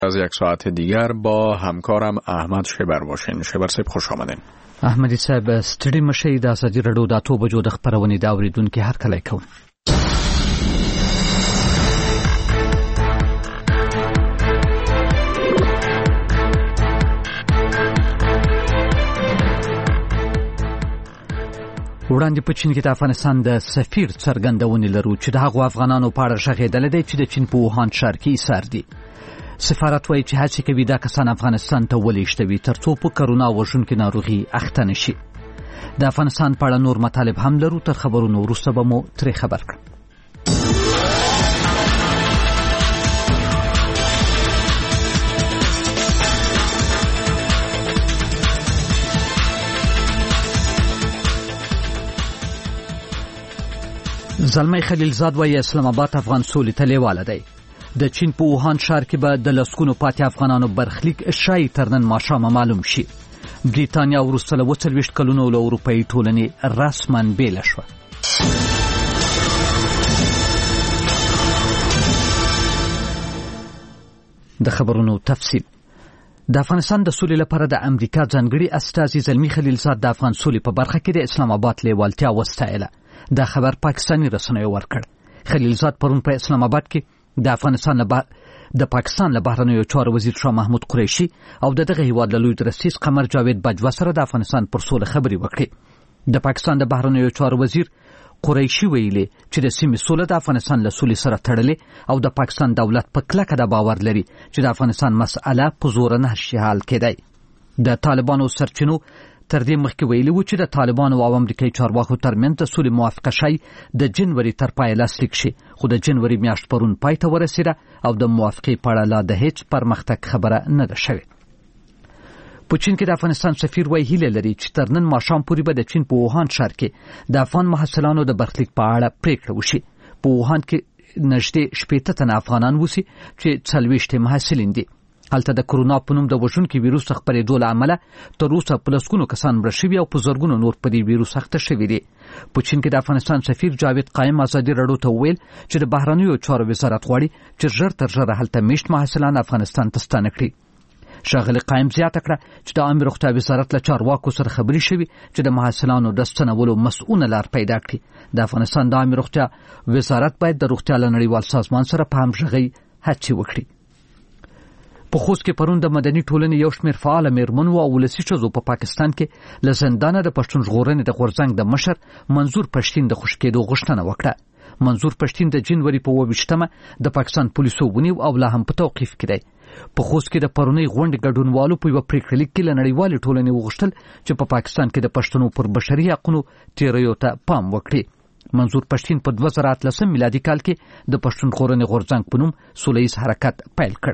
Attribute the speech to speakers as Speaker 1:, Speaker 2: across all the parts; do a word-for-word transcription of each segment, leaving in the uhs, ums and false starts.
Speaker 1: از یک ساعت دیگر با همکارم احمد شبر باشین. شبر صاحب خوش آمدین.
Speaker 2: احمدی صاحب ستړي مشي د ازادي رادیو د اته بجو د خبرونې دا اوریدونکو هر کله کوم. وړاندې په چین کې د افغانستان د سفیر څرګندونې لرو چې د هغو افغانانو په اړه ژغېدل دي چې د چین په ووهان ښار کې ایسار دي. سفارت وایي چې هڅې کوي دا کسان افغانستان ته ولېږدوي ترڅو په کرونا وژونکې ناروغي اخته نه شي. د افغانستان په اړه نور مطالب هم لرو، تر خبرونو وروسته به مو ترې خبر کړم. زلمی خلیلزاد وایي اسلام آباد افغان سولې ته لیواله دی. د چین په ووهان ښار کې به د لسګونو پاتې افغانانو برخلیک ښایي تر نن ماښامه معلوم شي. بریتانیا وروسته له اووه څلوېښت کلونو له اروپایي ټولنې رسماً بېله شوه. د خبرونو تفصیل. د افغانستان د سولې لپاره د امریکا ځانګړي استازي زلمی خلیلزاد د افغان سولې په برخه کې د اسلام آباد لیوالتیا وستایله. دا خبر پاکستاني رسنیو ورکړ. خلیلزاد پرون په اسلام آباد کې د افغانستان له د پاکستان له بهرنیو چارو وزیر شاه محمود قریشي او د دغه هیواد له لوی درسیز قمر جاوید باجوا سره د افغانستان پر سوله خبرې وکړې. د پاکستان د بهرنیو چارو وزیر قریشي ویلي چې د سیمې سوله د افغانستان له سولې سره تړلې او د پاکستان دولت په کلکه د باور لري چې د افغانستان مسأله په زور نه شي حل کېدای. د طالبانو سرچینو تر دې مخکې ویلي و چې د طالبانو او امریکایي چارواکو ترمنځ د سولې موافقه شي د جنوري تر پایه لاسلیک شي، خو د جنوري میاشت پرون پای ته ورسېده او د موافقې په اړه لا د هیڅ پرمختګ خبره نه ده شوې. په چین کې د افغانستان سفیر وایي هیله لري چې تر نن ماښام پورې به د چین په ووهان ښار کې د افغان محصلانو د برخلیک په اړه پریکړه وشي. په ووهان کې نږدې شپېته تنه افغانان اوسي چې څلوېښت محصلین دي. هلته د کرونا په نوم د وژونکي ویروس خپرېدو له امله تر اوسه په لسګونو کسان مړه شوي او په زرګونو نور په دې ویروس اخته شوي دي. په چین کې د افغانستان سفیر جاوید قایم ازادي رادیو ته وویل چې د بهرنیو چارو وزارت غواړي چې ژر تر ژره هلته میشت محصلان افغانستان ته ستانه کړي. ښاغلي قایم زیاته کړه چې د عامې روغتیا وزارت له چارواکو سره خبرې شوي چې د محصلانو د ستنولو مسؤونه لار پیدا کړي. د افغانستان د عامې روغتیا وزارت باید د روغتیا له نړیوال سازمان سره په همغږۍ هڅې وکړي. په خوست کې پرون د مدني ټولنې یو شمېر فعاله مېرمنو او ولسي ښځو په پاکستان کې له زندانه د پښتون ژغورنې د غورځنګ د مشر منظور پښتین د خوشي کېدو غوښتنه وکړه. منظور پښتین د جنوري په اووه ویشتمه د پاکستان پولیسو ونیو او لا هم په توقیف کې دی. په خوست کې د پرونۍ غونډې ګډونوالو په یوه پریکړه لیک کې له نړیوالې ټولنې وغوښتل چې په پاکستان کې د پښتنو پر بشري حقونو تېریو ته پام وکړي. منظور پښتین په دوه زره اتلسم میلادي کال کې د پښتون ژغورنې غورځنګ په نوم سوله ییز حرکت پیل کړ.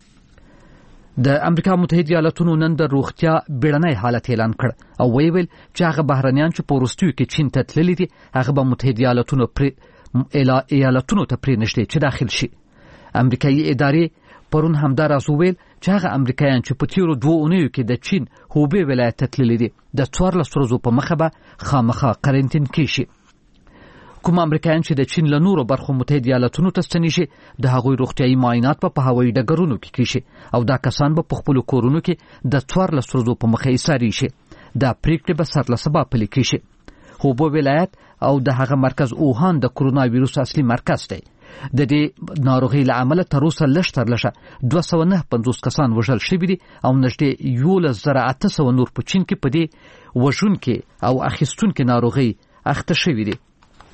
Speaker 2: د امریکا متحده ایالاتونو نن د روغتیا بیړنی حالت اعلان کړ او ویل چې هغه بهرنیان چې په وروستیو کې چین ته تللي دي هغه به متحده ایالاتونو پر ایالاتونو ته پرې نشي چې داخل شي. امریکایي ادارې پرون همدا راز ویل چې هغه امریکایان چې په تیرو دوه اونیو کې د چین هوبې ولایت ته تللي دي د څوارلس ورځو په مخه به خامخا قرنطین کیشي. کوم امریکایان چې د چین له نورو برخو متحده ایالاتونو ته ستنیږي د هغوی روغتیايي معاینات په هوایي ډګرونو کې کیشي او دا کسان به په خپلو کورونو کې د څوارلس ورځو په مخه ایساري شي. دا پریکړې به سر له سبا پلي کیشي. هوبو ولایت او د هغه مرکز ووهان د کرونا ویروس اصلي مرکز دی. د دې ناروغۍ له امله تر اوسه لږ تر لږه دوه سوه نه پنځوس کسان وژل شوي دي او نږدې یولس زره اته سوه نور په چین کې په دې وژونکې او اخیستونکې ناروغۍ اخته شوي دي.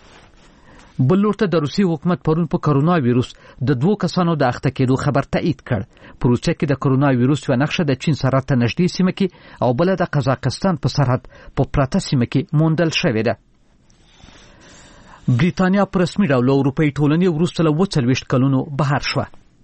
Speaker 2: بل لور ته د روسي حکومت پرون په کرونا ویروس د دوو کسانو د اخته کېدو خبر تایید کړ. په روسیه کې د کرونا ویروس یوه نښه د چین سرحد ته نږدې سیمه کې او بله د قزاقستان په سرحد په پراته سیمه کې موندل شوې ده. بریتانیا په رسمي ډول له اروپایي ټولنې وروسته له اووه څلوېښت کلونو بهر شوه.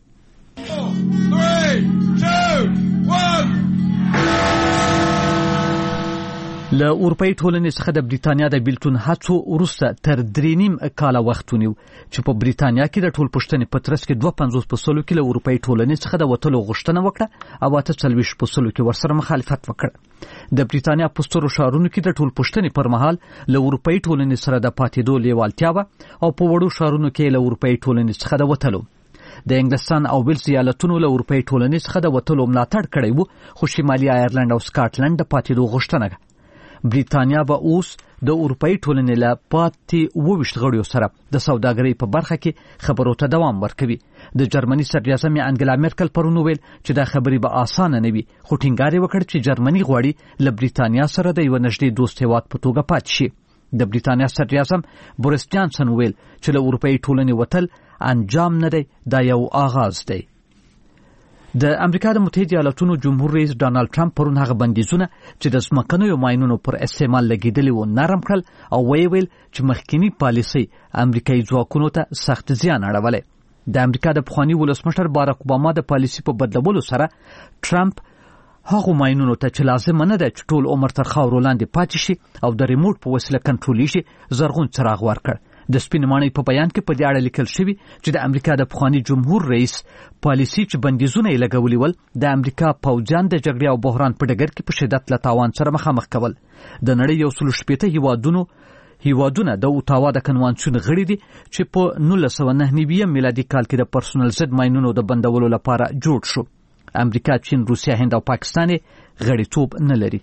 Speaker 2: له اروپایي ټولنې څخه د بریتانیا د بیلتون هڅو وروسته تر درې نیم کاله وخت ونیو چې په بریتانیا کې د ټولپوښتنې په ترڅ کې دوه پنځوس په سلو کې له اروپایي ټولنې څخه د وتلو غوښتنه وکړه او اته څلوېښت په سلو کې ورسره مخالفت وکړ. د بریتانیا په سترو ښارونو کې د ټولپوښتنې پر مهال له اروپایي ټولنې سره د پاتېدو لیوالتیا وه او په وړو ښارونو کې له اروپایي ټولنې څخه د وتلو. د انګلستان او ویلز ایالتونو له اروپאי ټولنې څخه د وتلو ملاتړ کړی وو، خو شمالي آیرلند او سکاټلند د پاتېدو غوښتنه کوي. بریتانیا به اوس د اروپאי ټولنې له پاتې اوويشت غړیو سره د سوداګرۍ په برخه کې خبرو ته دوام ورکوي. د جرمني صدراعظم انګلا میرکل پرون ویل چې دا خبرې به اسانه نه وي، خو ټینګار یې وکړ چې جرمني غواړي له بریتانیا سره د یو نږدې دوست هیواد په توګه پاتې شي. د بریتانیا صدراعظم بوریس جانسن ویل چې له اروپאי ټولنې وتل انجام نه دی، دا یو آغاز دی. د امریکا د متحده ایالاتونو جمهور رئیس ډانلډ ټرمپ پرون هغه بندیزونه چې د ځمکنیو ماینونو پر استعمال لګیدلي وو نرم کړل او ویل چې مخکینی پالیسي امریکایي ځواکونو ته سخت زیان اړولی. د امریکا د پخواني ولسمشر باراک اوباما د پالیسي په بدلولو سره ټرمپ هغه ماینونو ته چې لازم نه ده چې ټول عمر تر خاورو لاندې پاتې شي او د ریموټ په وسیله کنټرولي شي زرغون څراغ ورکړ. د سپین ماڼۍ په بیان کې په دې اړه لیکل شوی چې د امریکا د پخواني جمهور رئیس پالیسي چې بندیزونه یې لګولي ول د امریکا پوځیان د جګړې او بحران په ډګر کې په شدت له تاوان سره مخامخ کول. د نړۍ یو سل شپېته هیوادونو هیوادونه د اوټاوا د کنوانسیون غړي دي چې په نولس سوه نهه نوي میلادي کال کې د پرسونل ضد ماینونو د بندولو لپاره جوړ شو. امریکا، چین، روسیا، هند او پاکستان غړیتوب نه لري.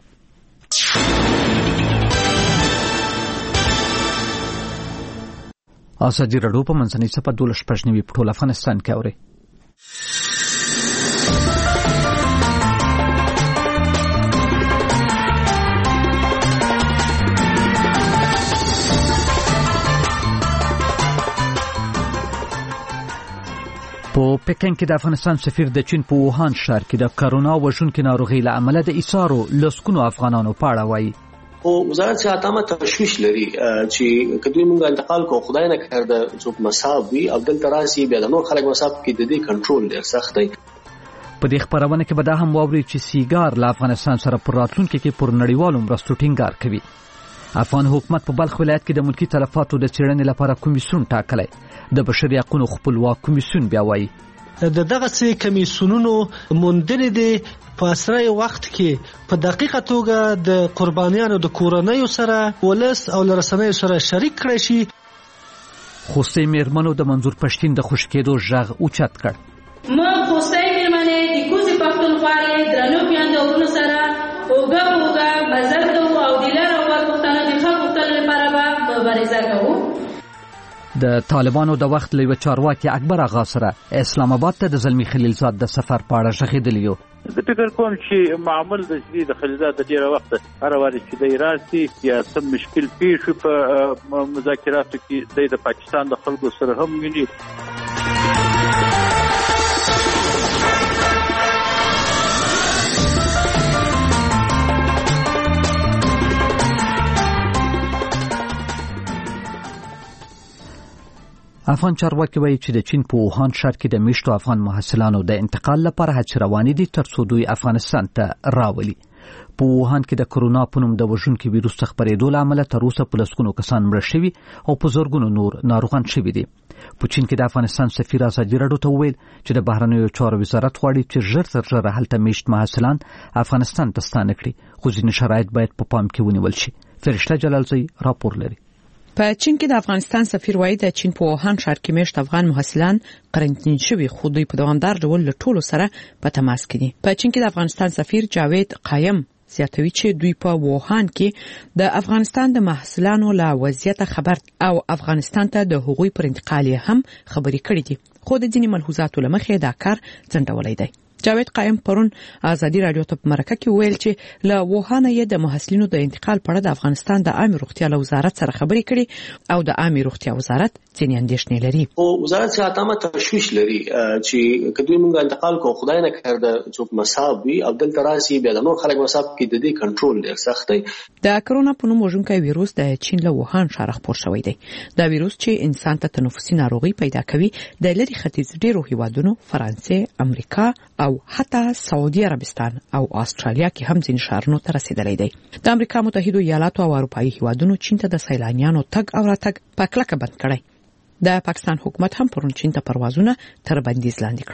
Speaker 2: ازادي راډیو په منځنۍ صفحه دولس شپږ نوي په ټول افغانستان کې اوري. په پکن کې د افغانستان سفیر د چین په ووهان ښار کې د کرونا وژونکې ناروغۍ له امله د ایثارو لسګونو افغانانو په اړه وایي.
Speaker 3: او وزارت صحت عامه تشویش لري چې کدوې مونږه انتقال کو خدای نه کړ د څوک مصاب وي او دلته راسي بیا د نور خلک مصاب کې د دې کنټرول ډیر سخت دی.
Speaker 2: په دې خبرونه کې به دا هم واوري چې سیګار له افغانستان سره پر راتلونکي کې پر نړیوالو مرستو ټینګار کوي. افغان حکومت په بلخ ولایت کې د ملکی تلفاتو د څېړنې لپاره کمیسیون ټاکلی. د بشري حقوقو خپلواک کمیسیون بیا وایي
Speaker 4: د دغه سي کمیسیونونو موندنې دي په اسرای وخت کې په دقیقه توګه د قربانیانو د کورنۍ سره ولس او لرسنۍ سره شریک کړي شي.
Speaker 2: خوستي میرمنو د منظور پښتين د خوش کېدو ژغ اوچت کړ.
Speaker 5: ما خوستي میرمنې د کوزي پښتونخوا درنو پیاندورونو سره اوګه اوګه مزل کوو او د لاره ورپښتنه د خلکو تل لپاره به مبارزه کوو.
Speaker 2: د طالبانو د وخت له چارواکي اکبر آغا سره اسلام آباد ته د زلمی خلیلزاد د سفر په اړه ژغېدلی یو.
Speaker 6: زه فکر کوم چې معمول د دې د خلیلزاد د ډیره وخت هر واري چې د راسي یا سم مشکل پیښ په مذاکراتو کې د پاکستان د خلکو سره هم ویني.
Speaker 2: افغان چارواکي وایي چې د چین په ووهان ښار کې د میشتو افغان محصلانو د انتقال لپاره هڅې روانې دي تر څو دوی افغانستان ته راولي. په ووهان کې د کرونا په نوم د وژونکي ویروس څخه خپرېدو له امله تر اوسه په لسګونو کسان مړه شوي او په زرګونو نور ناروغان شوي دي. په چین کې د افغانستان سفیر ازادي راډیو ته وویل چې د بهرنیو چارو وزارت غواړي چې ژر تر ژره هلته میشت محصلان افغانستان ته ستانه کړي، خو ځینې شرایط باید په پام کې ونیول شي. فرشته جلالزی راپور لري.
Speaker 7: په چین کې د افغانستان سفیر وایي د چین په ووهان ښار کې میشت افغان محصلان قرنطین شوي، خو دوی په دوامدار ډول له ټولو سره په تماس کې دي. په چین کې د افغانستان سفیر جاوید قایم زیاتوي چې دوی په ووهان کې د افغانستان د محصلانو له وضعیت خبر او افغانستان ته د هغوی پر انتقال هم خبرې کړې دي، خو د ځینې ملحوظاتو له مخې دا کار ځنډولی دی. جاوید قایم پرون ازادي راډیو ته په مرکه کې ویل چې له ووهان یې د محصلینو د انتقال په اړه د افغانستان د عامه روغتیا له وزارت سره خبرې کړي او د عامه روغتیا وزارت ځینې اندېښنې لري.
Speaker 3: او وزارت صحت عامه تشویش لري چې کدوې مونږه انتقال کو خدای نه کړ د څوک مصاب وي او دلته راسي بیا د نور خلک مصاب کې د دې کنټرول ډیر سخت دی.
Speaker 7: د کرونا په نوم وژونکی ویروس د چین له ووهان ښار خپور شوی دی. دا ویروس چې انسان ته تنفسي ناروغي پیدا کوي د لري ختیځ ډیرو هیوادونو فرانسې، امریکا او حتی سعودي عربستان او استرالیا کې هم ځین ښارونو ته رسیدلی دی. د امریکا متحده ایالاتو او اروپایي هیوادونو چین ته د سیلانیانو تګ او راتګ په کلکه بند کړی. د پاکستان حکومت هم پرون چین ته پروازونه تر بندیز لاندې کړل.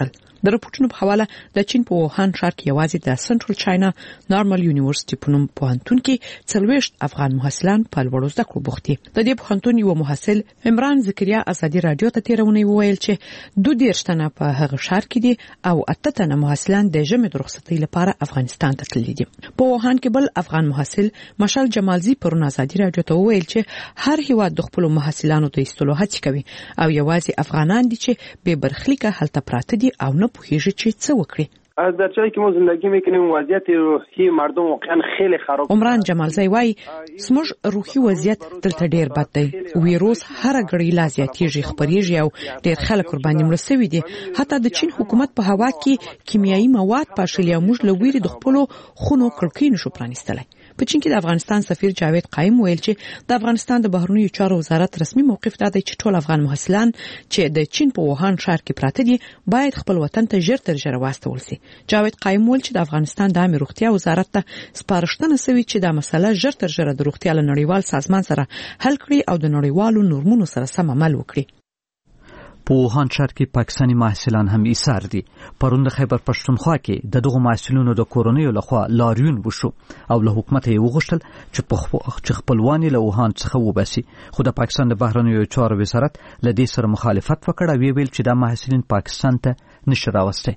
Speaker 7: د راپورټونو په حواله د چین په ووهان ښار کې یوازې د سنټرل چاینا نارمل یونیورسيټي په نوم پوهنتون کې څلوېښت افغان محصلان په لوړو زده کړو بوخت دي. د دې پوهنتون یو محصل عمران زکریا ازادي رادیو ته تیرونی وویل چې دوه دېرش تنه په هغه ښار کې دي او اته تنه محصلان د ژمي د رخصتۍ لپاره افغانستان ته تللي دي. په ووهان کې بل افغان محصل مشال جمالزي پرون ازادي رادیو ته وویل چې هر هیواد د خپل محصلانو د ایستلو هڅه کوي او یوازې افغانان دي چې به برخلیکه هلته پراته دي او نه پوهیږي چې څه وکړي.
Speaker 8: در جایی که ما زندگی میکنیم وضعیت روحی مردم واقعا خیلی خراب.
Speaker 7: عمران جمالزی وای زموږ روحي وضعیت دلته ډیر بد دی. ویروس هر غړي لا زیاتېږي خبرېږي او ډیر خلک قرباني مړ شوي دي. حتی د چین حکومت په هوا کې کیمیاوي مواد پاشلي او موږ له ویرې د خپل خونو کړکۍ نشو پرانیستلی. په چین کې د افغانستان سفیر جاوید قایم ویل چې د افغانستان د بهرنیو چارو وزارت رسمي موقف دا دی چې ټول افغان محصلان چې د چین په ووهان ښار کې پراته دي باید خپل وطن ته ژر تر ژره واستول شي. جاوید قایم ویل چې د افغانستان د عامه روغتیا وزارت ته سپارښتنه شوې چې دا مسله ژر تر ژره د روغتیا له نړیوال سازمان سره حل کړي او د نړیوالو نورمونو سره سم عمل وکړي.
Speaker 2: په ووهان ښار کې پاکستاني محصلان هم ایثار دي. پرون د خیبر پښتونخوا کې د دغو محصلینو د کورنیو لخوا لاریون وشو او له حکومت یې وغوښتل چې خپلوان له ووهان څخه وباسي. خو د پاکستان د بهرنیو چارو وزارت له دې سره مخالفت وکړ او ویل چې دا محصلین پاکستان ته نشي راوستي.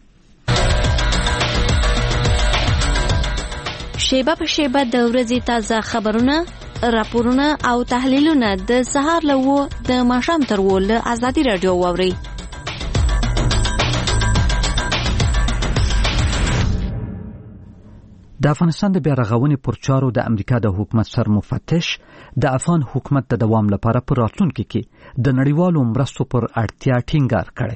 Speaker 9: شیبه په شیبه د ورځې تازه خبرونه، راپورونه او تحلیلونه د سهار له و د ماښام تر و له ازادي رادیو واوري.
Speaker 2: د افغانستان د بیا رغونې پر چارو د امریکا د حکومت سرمفتش د افغان حکومت د دوام لپاره پر راتلونکي کې د نړیوالو مرستو پر اړتیا ټینګار کړی.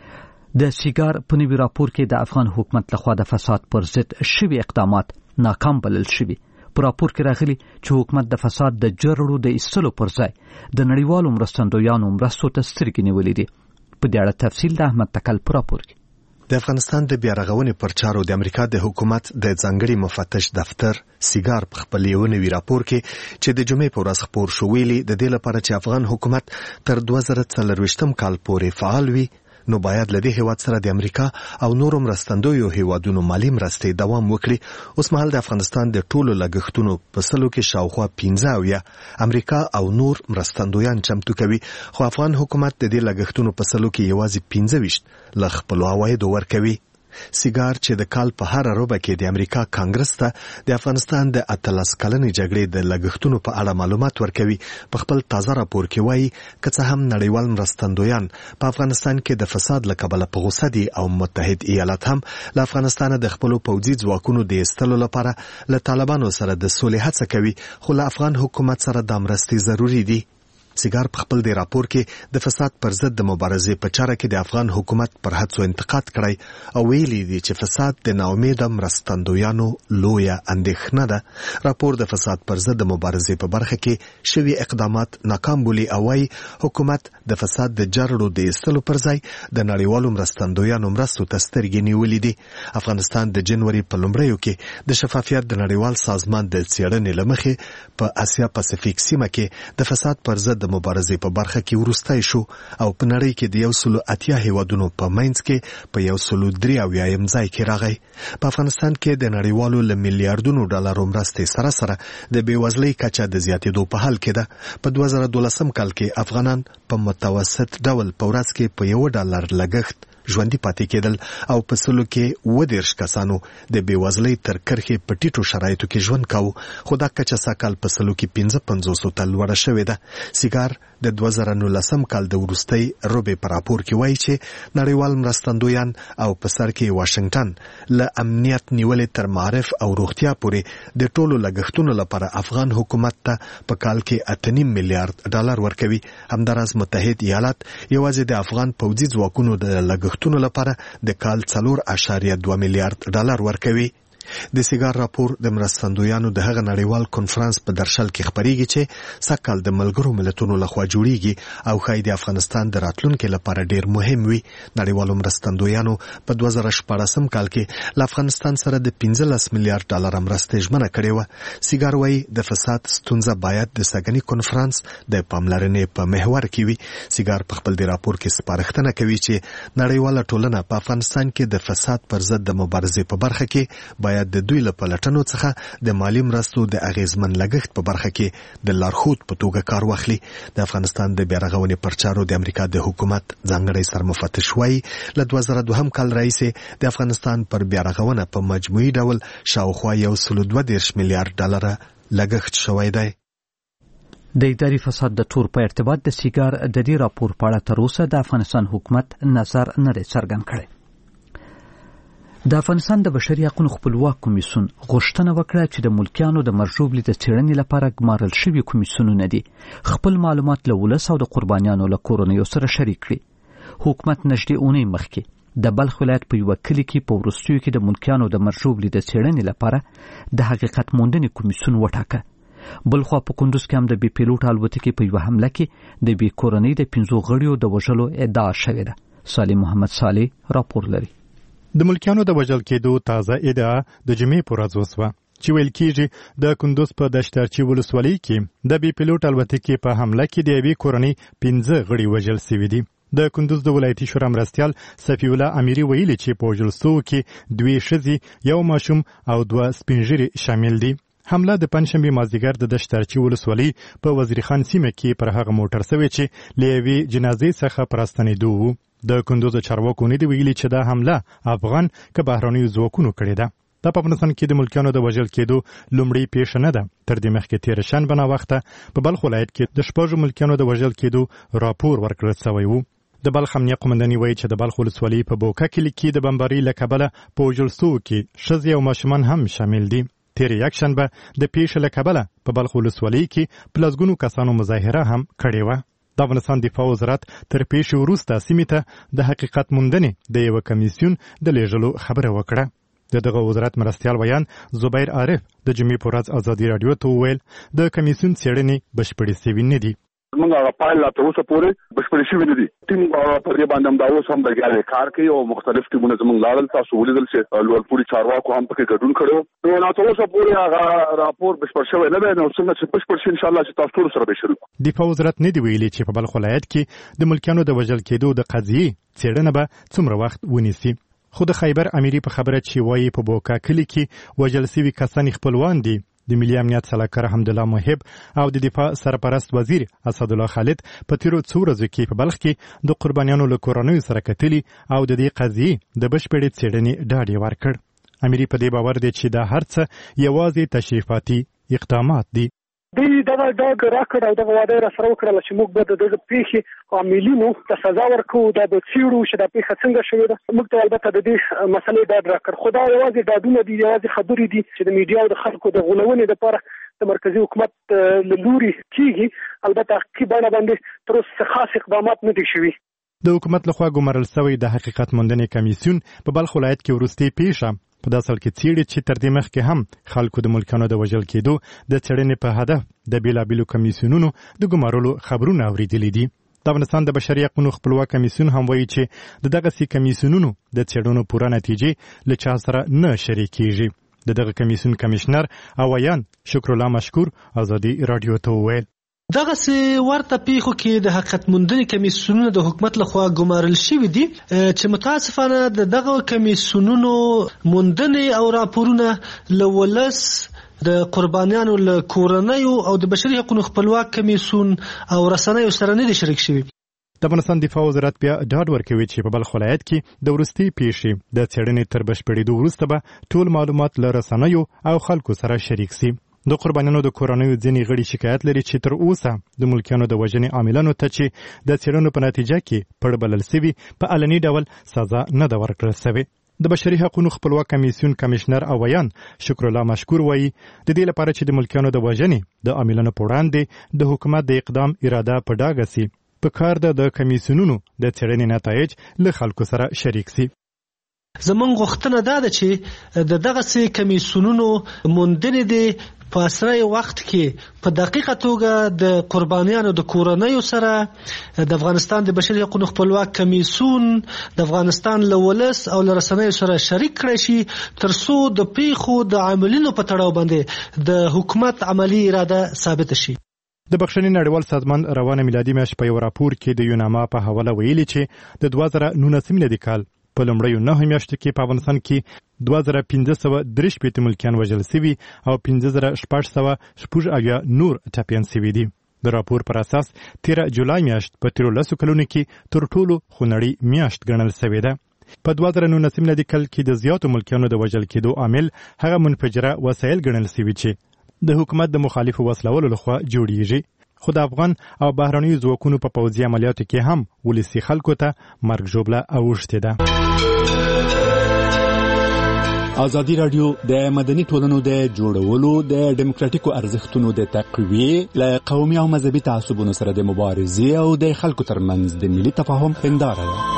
Speaker 2: د سیګار په نوي راپور کې د افغان حکومت لخوا د فساد پر ضد شوي اقدامات ناکام بلل شوي. په راپور کې راغلي چې حکومت د فساد د جرړو د ایستلو پر ځای د نړیوالو مرستندویانو مرستو ته سترګې نیولې دي. په دې اړه تفصیل د احمد تکل په راپور کې.
Speaker 10: د افغانستان د بیا رغونې پر چارو د امریکا د حکومت د ځانګړي مفتش دفتر سیګار په خپل یو نوي راپور کې چې د جمعې په ورځ خپور شو ویلي د دې لپاره چې افغان حکومت تر دوه زره څلرویشتم کال پورې فعال وي نو باید له دې هیواد سره د امریکا او نورو مرستندویو هیوادونو مالي مرستې دوام وکړي. اوس مهال د افغانستان د ټولو لګښتونو په سلو کې شاوخوا پنځه اویا امریکا او نور مرستندویان چمتو کوي، خو افغان حکومت د دې لګښتونو په سلو کې یوازې پنځه ویشت له خپلو عوایدو ورکوي. سیګار چې د کال په هر روبه کې د امریکا کانګرس ته د افغانستان د اتلس کلنې جګړې د لګښتونو په اړه معلومات ورکوي په خپل تازه راپور کې وایي که څه هم نړیوال مرستندویان په افغانستان کې د فساد له کبله په غوسه دي او متحد ایالات هم له افغانستان د خپلو پوځي ځواکونو د ایستلو لپاره له طالبانو سره د سولې هڅه کوي، خو له افغان حکومت سره د مرستې ضروري دي. سیګار په خپل د راپور کې د فساد پر ضد د مبارزې په چاره کې د افغان حکومت پر هڅو انتقاد کړی او ویلي دي چې فساد د ناامیده مرستندویانو لویه اندېښنه ده. راپور د فساد پر ضد د مبارزې په برخه کې شوي اقدامات ناکام بولي او وايي حکومت د فساد د جرړو د ایستلو پر ځای د نړیوالو مرستندویانو مرستو ته سترګې نیولې دي. افغانستان د جنوري په لومړیو کې د شفافیت د نړیوال سازمان د څېړنې له مخې په اسیا پاسفیک سیمه کې د فساد پر ضد د مبارزې په برخه کې وروستی شو او په نړۍ کې د یو سلو اتیا هیوادونو په منځ کې په یو سلو درې اویایم ځای کې راغی. په افغانستان کې د نړیوالو له میلیارډونو ډالرو مرستې سره سره د بېوزلۍ کچه د زیاتېدو په حال کې ده. په دوه زره دولسم کال کې افغانان په متوسط ډول په ورځ کې په یو ډالر لګښت ژوندي پاتې کېدل او په سلو کې اووه دېرش کسانو د بېوزلۍ تر کرښې په ټیټو شرایطو کې ژوند کاوه، خو دا کچه سږکال په سلو کې پنځه پنځوسو ته لوړه شوې ده. سیګار د دوه زره نولسم کال د وروستۍ روبې په راپور کې وایي چې نړیوال مرستندویان او په سر کې واشنګټن له امنیت نیولې تر معرف او روغتیا پورې د ټولو لګښتونو لپاره افغان حکومت ته په کال کې اته نیم میلیارډ ډالر ورکوي. همداراز متحد ایالات یوازې د افغان پوځي ځواکونو د لګښتونو لپاره د کال څلور اعشاریه دوه میلیارډ ډالر ورکوي. د سیګار راپور د مرستندویانو د هغه نړیوال کنفرانس په درشل کې خبريږي چې سکهال د ملګرو ملتونو لخوا جوړیږي او خای د افغانستان د راتلونکو لپاره ډیر مهم وي. نړیوالو مرستندویانو په دوه زره شپږم کال کې له افغانستان سره د پنځلس میلیارډ ډالر مرسته ژمنه کړې و. سیګار وايي د فساد ستونزه باید د سګنی کنفرانس د پاملرنې په محور کې وي. سیګار په خپل د راپور کې سپارښتنه کوي چې نړیواله ټولنه په افغانستان کې د فساد پر ضد د مبارزې په برخه کې باید د دوی له پلټنو څخه د مالی مرستو د اغیزمن لګښت په برخه کې د لارښود په توګه کار واخلي. د افغانستان د بیارغونې پر چارو د امریکا د حکومت ځانګړی سرمفتش وايي له دوه زره دوه کال راهیسې د افغانستان پر بیارغونه په مجموعي ډول شاوخوا یو سل دوه دېرش میلیارډ ډالر لګښت شوی دی.
Speaker 2: د اداري فساد د تور په ارتباط د سیګار د دې راپور په اړه تر اوسه د افغانستان حکومت نظر نه دی څرګند کړی. د افغانستان د بشري حقوقو خپلواک کمیسیون غوښتنه وکړه چې د ملکیانو د مرجوب لید څېړنې لپاره ګمارل شوي کمیسیونونه دي خپل معلومات له ولس او د قربانیانو له کورنیو سره شریک کړي. حکومت نږدې اونۍ مخکې د بلخ ولایت په یو کلی کې په وروستیو کې د ملکیانو د مرجوب لید څېړنې لپاره د حقیقت موندنې کمیسیون وټاکه. بلخوا په کندوز کې هم د بي پیلوټ الوتکې په یو حمله کې د بي کورنۍ د پنځو غړیو د وژلو ادعا شوې ده. صالح محمد صالح راپور لري.
Speaker 11: د ملکیانو د وژل کېدو تازه ادعا د جمعې په ورځ وسوه چې ویل کېږي د کندوز په دشتارچي ولسوالۍ کې د بي پیلوټ الوتکې په حمله کې د یوې کورنۍ پنځه غړي وژل سوي دي. د کندوز د ولایتي شورا مرستیال صفی الله امیري ویلي چې په وژل سوو کې دوی ښځې یو ماشوم او دوه سپینږیري شامل دي. حمله د پنځشنبې مازدیګر د دشتارچي ولسوالۍ په وزیرخان سیمه کې پر هغه موټر سوی چې له یوې جنازې څخه پر راستنېدو و. د کندوز چارواکو نه دی ویلي چې دا حمله افغان که بهرانیو ځواکونو کړې ده. دا په افغانستان کې د ملکیانو د وژل کېدو لومړۍ پیښه نه ده. تر دې مخکې تېره شنبه ناوخته په بلخ ولایت کې د شپږو ملکیانو د وژل کېدو راپور ورکړل سوی و. د بلخ امنیه قومنداني وایي چې د بلخ ولسوالۍ په بوکا کلي کې د بمبارۍ له کبله په وژل سوو کې ښځې او ماشومان هم شامل دي. تېره یکشنبه د پیښې له کبله په بلخ ولسوالۍ کې په لسګونو کسانو مظاهره هم کړې وه. د افغانستان دفاع وزارت تر پیښې وروسته سیمې ته د حقیقت موندنې د یوه کمیسیون د لیږلو خبره وکړه. د دغه وزارت مرستیال ویان زبیر عارف د جمعې په ورځ ازادي راډیو ته وویل د کمیسیون څېړنې بشپړې سوي نه دي.
Speaker 12: موږ هغه پایله لا تر اوسه پورې بشپړې شوې نه دي. ټیم په دې باندې هم دا اوس هم لګیا کار کوي او مختلف ټیمونه زموږ لاړل. تاسو ولیدل چې لوړپوړي چارواکو هم پکې ګډون کړی. نو لا تر اوسه پورې هغه راپور بشپړ شوی نه دی. نو څنګه چې بشپړ شي انشاءالله چې تاسو ټول سره به شروع کړو.
Speaker 11: دفاع وزارت نه دی ویلي چې په بلخ ولایت کې د ملکیانو د وژل کېدو د قضیې څېړنه به څومره وخت ونیسي. خو د خیبر امیري په خبره چې وایي په بوکا کلي کې وژل سوي کسان خپلوان دي. د ملي امنیت سلاکار حمدالله محب او د دفاع سرپرست وزیر اسدالله خالد په تیرو څو ورځو کې په بلخ کې د قربانیانو له کورنیو سره کتلي او د دې قضیې د بشپړې څېړنې ډاډ یې ورکړ. امیري په دې باور دی چې دا هر څه یوازې تشریفاتي اقدامات دي.
Speaker 13: دوی دغه ډاګ راکړ او دغه واده را سره وکړل چې موږ به د دغه پیښې عاملینو ته سزا ورکوو. دا به څېړو چې دا پیښه څنګه شوې ده. موږ ته البته د دې مسلې ډاډ راکړ. خو دا یوازې ډاډونه دي، یوازې خبرې دي چې د میډیا او د خلکو د غولونې لپاره د مرکزي حکومت له لوري کېږي. البته حقیقي بڼه باندې تر اوسه خاص اقدامات نه دي شوي.
Speaker 11: د حکومت لخوا ګمارل سوی د حقیقت موندنې کمیسیون په بلخ ولایت کې وروستۍ پیښه په داسې حال کې څېړي چې تر دې مخکې هم خلکو د ملکیانو د وژل کېدو د څېړنې په هدف د بېلابېلو کمیسیونونو د ګمارلو خبرونه اورېدلي دي. د افغانستان د بشري حقوقو خپلواک کمیسیون هم وایي چې د دغسې کمیسیونونو د څېړنو پوره نتیجې له چا سره نه شریکېږي. د دغه کمیسیون کمشنر اویان شکرالله مشکور ازادي راډیو ته وویل
Speaker 4: دغه سي ورته پیښو کې د حقیقت موندنې کمیسیونونو د حکومت لخوا ګمارل شوي دي چې متاسفانه د دغه کمیسیونونو موندنې او راپورونه له ولس د قربانیانو له کورنیو او د بشري حقوقو خپلواک کمیسیون او رسنیو سره نه دي شریک شوي.
Speaker 11: د افغانستان دفاع وزارت بیا ډاډ ورکوي چې په بلخ ولایت کې د وروستۍ پیښې د څېړنې تر بشپړېدو وروسته به ټول معلومات له رسنیو او خلکو سره شریک سي. د قربانیانو د کورنیو ځینې غړي شکایت لري چې تر اوسه د ملکیانو د وژنې عاملانو ته چې د څېړنو په نتیجه کې پړ بلل سوي په علني ډول سزا نه ده ورکړل سوې. د بشري حقوقو خپلواک کمیسیون کمشنر اویان شکرالله مشکور وایي د دې لپاره چې د ملکیانو د وژنې د عاملانو په وړاندې د حکومت د اقدام اراده په ډاګه سي په کار ده د کمیسیونونو د څېړنې نتایج له خلکو سره شریک سي.
Speaker 4: زمونږ غوښتنه دا ده چې د دغه سي کمیسیونونو موندنې دي په اسرای وخت کې په دقیقه توګه د قربانیانو د کورنیو سره د افغانستان د بشري حقوقو خپلواک کمیسیون د افغانستان له ولس او له رسنیو سره شریک کړي شي ترڅو د پیښو د عاملینو په تړاو باندې د حکومت عملی اراده ثابت شي.
Speaker 11: د بخښنې نړیوال سازمان روانه میلادي میاشت په یو راپور کې د یوناما په حواله ویلي چې د دوه زره نولس میلادي کال په لومړیو نهه میاشتو کې په افغانستان کې دوه زره پنځه سوه درې شپېته ملکیان وژل سوي او پنځه زره شپږ سوه شپږ اویا نور ټپیان سوي دي. د راپور پر اساس تیره جولای میاشت په تیرو لسو کلونو کې تر ټولو خونړۍ میاشت ګڼل سوې ده. په دوه زره نولس میلادي کال کې د زیاتو ملکیانو د وژل کېدو عامل هغه منفجره وسایل ګڼل سوي چې د حکومت د مخالفو وسلوالو لخوا جوړیږي. خو د افغان او بهرنیو ځواکونو په پوځي عملیاتو کې هم ولسي خلکو ته مرګ ژوبله اوښتې ده.
Speaker 14: ازادي رادیو د مدني ټولنو د جوړولو د ډیموکراتیکو ارزښتونو د تقویې له قومي او مذهبي تعصبونو سره د مبارزې او د خلکو ترمنځ د ملي تفاهم هنداره ده.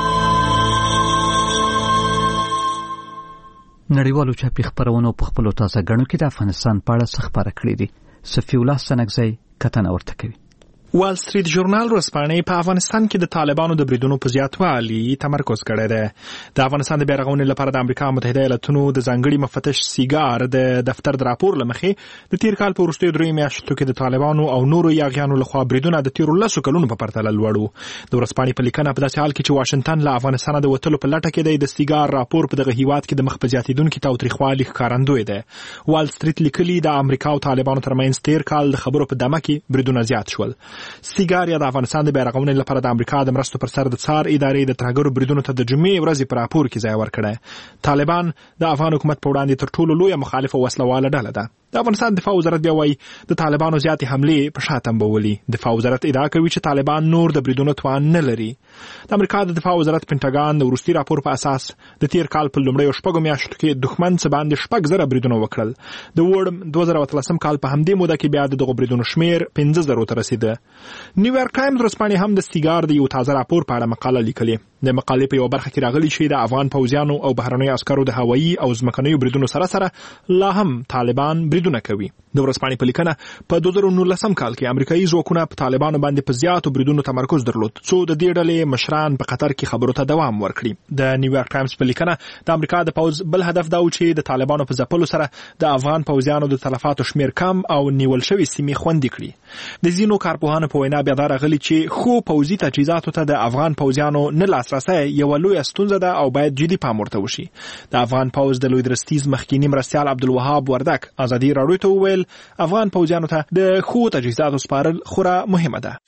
Speaker 2: نړیوالو چاپي خپرونو په خپلو تازه ګڼو کې د افغانستان په اړه څه خپاره کړي دي. صفي الله سنګزی کتنه ورته کوي.
Speaker 15: وال سټریټ ژورنال ورځپاڼې په افغانستان کې د طالبانو د بریدونو په زیاتوالي تمرکز کړی دی. د افغانستان د بیارغونې لپاره د امریکا متحده ایالاتونو د ځانګړي مفتش سیګار د دفتر د راپور له مخې د تیر کال په وروستیو درې میاشتو کې د طالبانو او نورو یاغیانو لخوا بریدونه د تیرو لسو کلونو په پرتله لوړ وو. د ورځپاڼې په لیکنه په داسې حال کې چې واشنګټن له افغانستان د وتلو په لټه کې دی، د سیګار راپور په دغه هیواد کې د مخ په زیاتېدونکي تاوتریخوالي ښکارندوی دی. وال سټریټ لیکلي د امریکا او طالبانو ترمنځ تیر کال د خبرو په دمه کې بریدونه زیات شول. سیګار د افغانستان د بیارغونې لپاره د امریکا د مرستو پر سر د څار ادارې د ترهګرو بریدونو ته د جمعې ورځې په راپور کې ځای ورکړی. طالبان د افغان حکومت په وړاندې تر ټولو لویه مخالفه وسلواله ډله ده. د افغانستان دفاع وزارت بیا وایي د طالبانو زیاتې حملې په شا تنبولي. دفاع وزارت ادعا کوي چې طالبان نور د بریدونو توان نه لري. د امریکا د دفاع وزارت پینټاګان د وروستي راپور په اساس د تیر کال په لومړیو شپږو میاشتو کې دښمن څه باندې شپږ زره بریدونه وکړل. د وړم دوه زره اتلسم کال په همدې موده کې بیا د دغو بریدونو شمیر پنځه زرو ته رسیده. نیویارک ټایمز ورځپاڼې هم د سیګار د یو تازه راپور په اړه مقاله لیکلې. د مقالې په یو برخه کې راغلي چې د افغان پوځیانو او بهرنیو عسکرو د هوایي او ځمکنیو بریدونو سره سره لا هم طالبان بریدونه کوي. د ورځپاڼې په لیکنه په دوه زره نولسم کال کې امریکایي ځواکونه په طالبانو باندې په زیاتو بریدونو تمرکز درلود څو د دې ډلې مشران په قطر کې خبرو ته دوام ورکړي. د نیویارک ټایمز په لیکنه د امریکا د پوځ بل هدف دا و چې د طالبانو په ځپلو سره د افغان پوځیانو د تلفاتو شمیر کم او نیول شوی سیمې خوندي کړي. د ځینو کارپوهانو په وینا بیا دا راغلي چې خو پوځي تجهیزاتو ته د افغان پوځیانو نه لاسرسی یوه لویه ستونزه ده او باید جدي پام ورته وشي. د افغان پوځ د لوی درستیز مخکینی مرستیال عبدالوهاب وردک ازادي راډیو ته وویل افغان پوځیانو ته د خو تجهیزاتو سپارل خورا مهمه ده.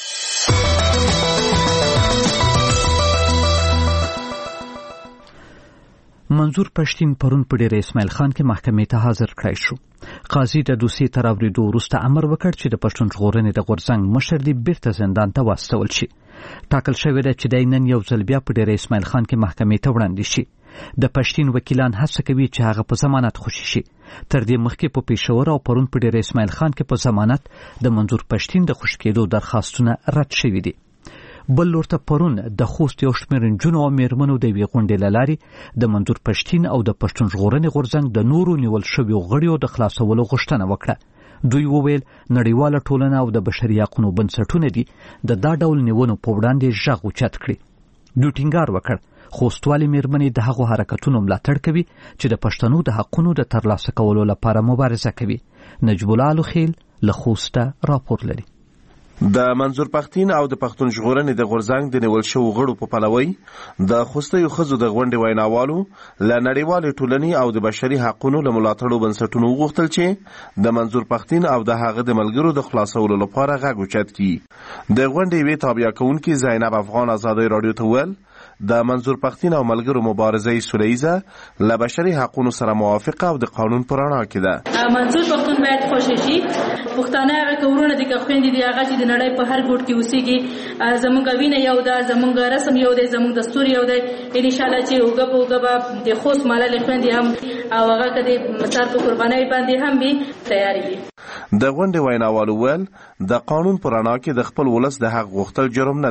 Speaker 2: منظور پښتين پرون په ډېر اسماعیل خان کې محکمې ته حاضر کړای شو. قاضي د دوسیې تر اورېدو وروسته امر وکړ چې د پښتون ژغورنې د غورځنګ مشر دې بیرته زندان ته واستول شي. ټاکل شوی دی چې دی نن یو ځل بیا په ډېر اسماعیل خان کې محکمې ته وړاندې شي. د پښتين وکیلان هڅه کوي چې هغه په ضمانت خوشي شي. تر دې مخکې په پېښور او پرون په ډېر اسماعیل خان کې په ضمانت د منظور پښتين د خوشي کېدو درخواستونه رد شوي دي. بل لورته پرون د خوست یو شمېر نجونو او میرمنو د یوې غونډې له لارې د منظور پښتين او د پښتون ژغورنې غورځنګ د نورو نیول شویو غړیو د خلاصولو غوښتنه وکړه. دوی وویل نړیواله ټولنه او د بشري حقوقو بنسټونه دي د دا ډول نیونو په وړاندې غږ اوچت کړي. دوی ټینګار وکړ خوستوالي میرمنې د هغو حرکتونو ملاتړ کوي چې د پښتنو د حقونو د ترلاسه کولو لپاره مبارزه کوي. نجیب الله لوخیل له خوسته راپور لري.
Speaker 16: د منظور پښتين او د پښتون ژغورنې د غورځنګ د نیول شوو غړو په پلوي د خوستیو ښځو د غونډې ویناوالو له نړیوالې ټولنې او د بشري حقوقو له ملاتړو بنسټونو وغوښتل چې د منظور پښتين او د هغه د ملګرو د خلاصولو لپاره غږ اوچت کړي. د غونډې یوې تابع کوونکې زینب افغان ازادي راډیو ته ویل د منظور پښتين او ملګرو مبارزه سولیزه له بشري حقوقو سره موافقه او د قانون پر رڼا کې ده.
Speaker 5: منظور پښتون باید خوشی شي. پښتانه هغه کورونه دي که خويندې دي هغه چې د نړۍ په هر ګوټ کې اوسېږي. زمونږ وینه یو ده، زمونږ رسم یو دی، زمونږ دستور یو دی. ان شاء الله چې اوګه په اوګه به د خوست مالل خويندې هم او هغه کدي مسار په قربانۍ باندې هم به تیار دي.
Speaker 16: د غونډې ویناوالو ول د قانون پر رڼا کې د خپل ولس د حق غوښتل جرم نه دی.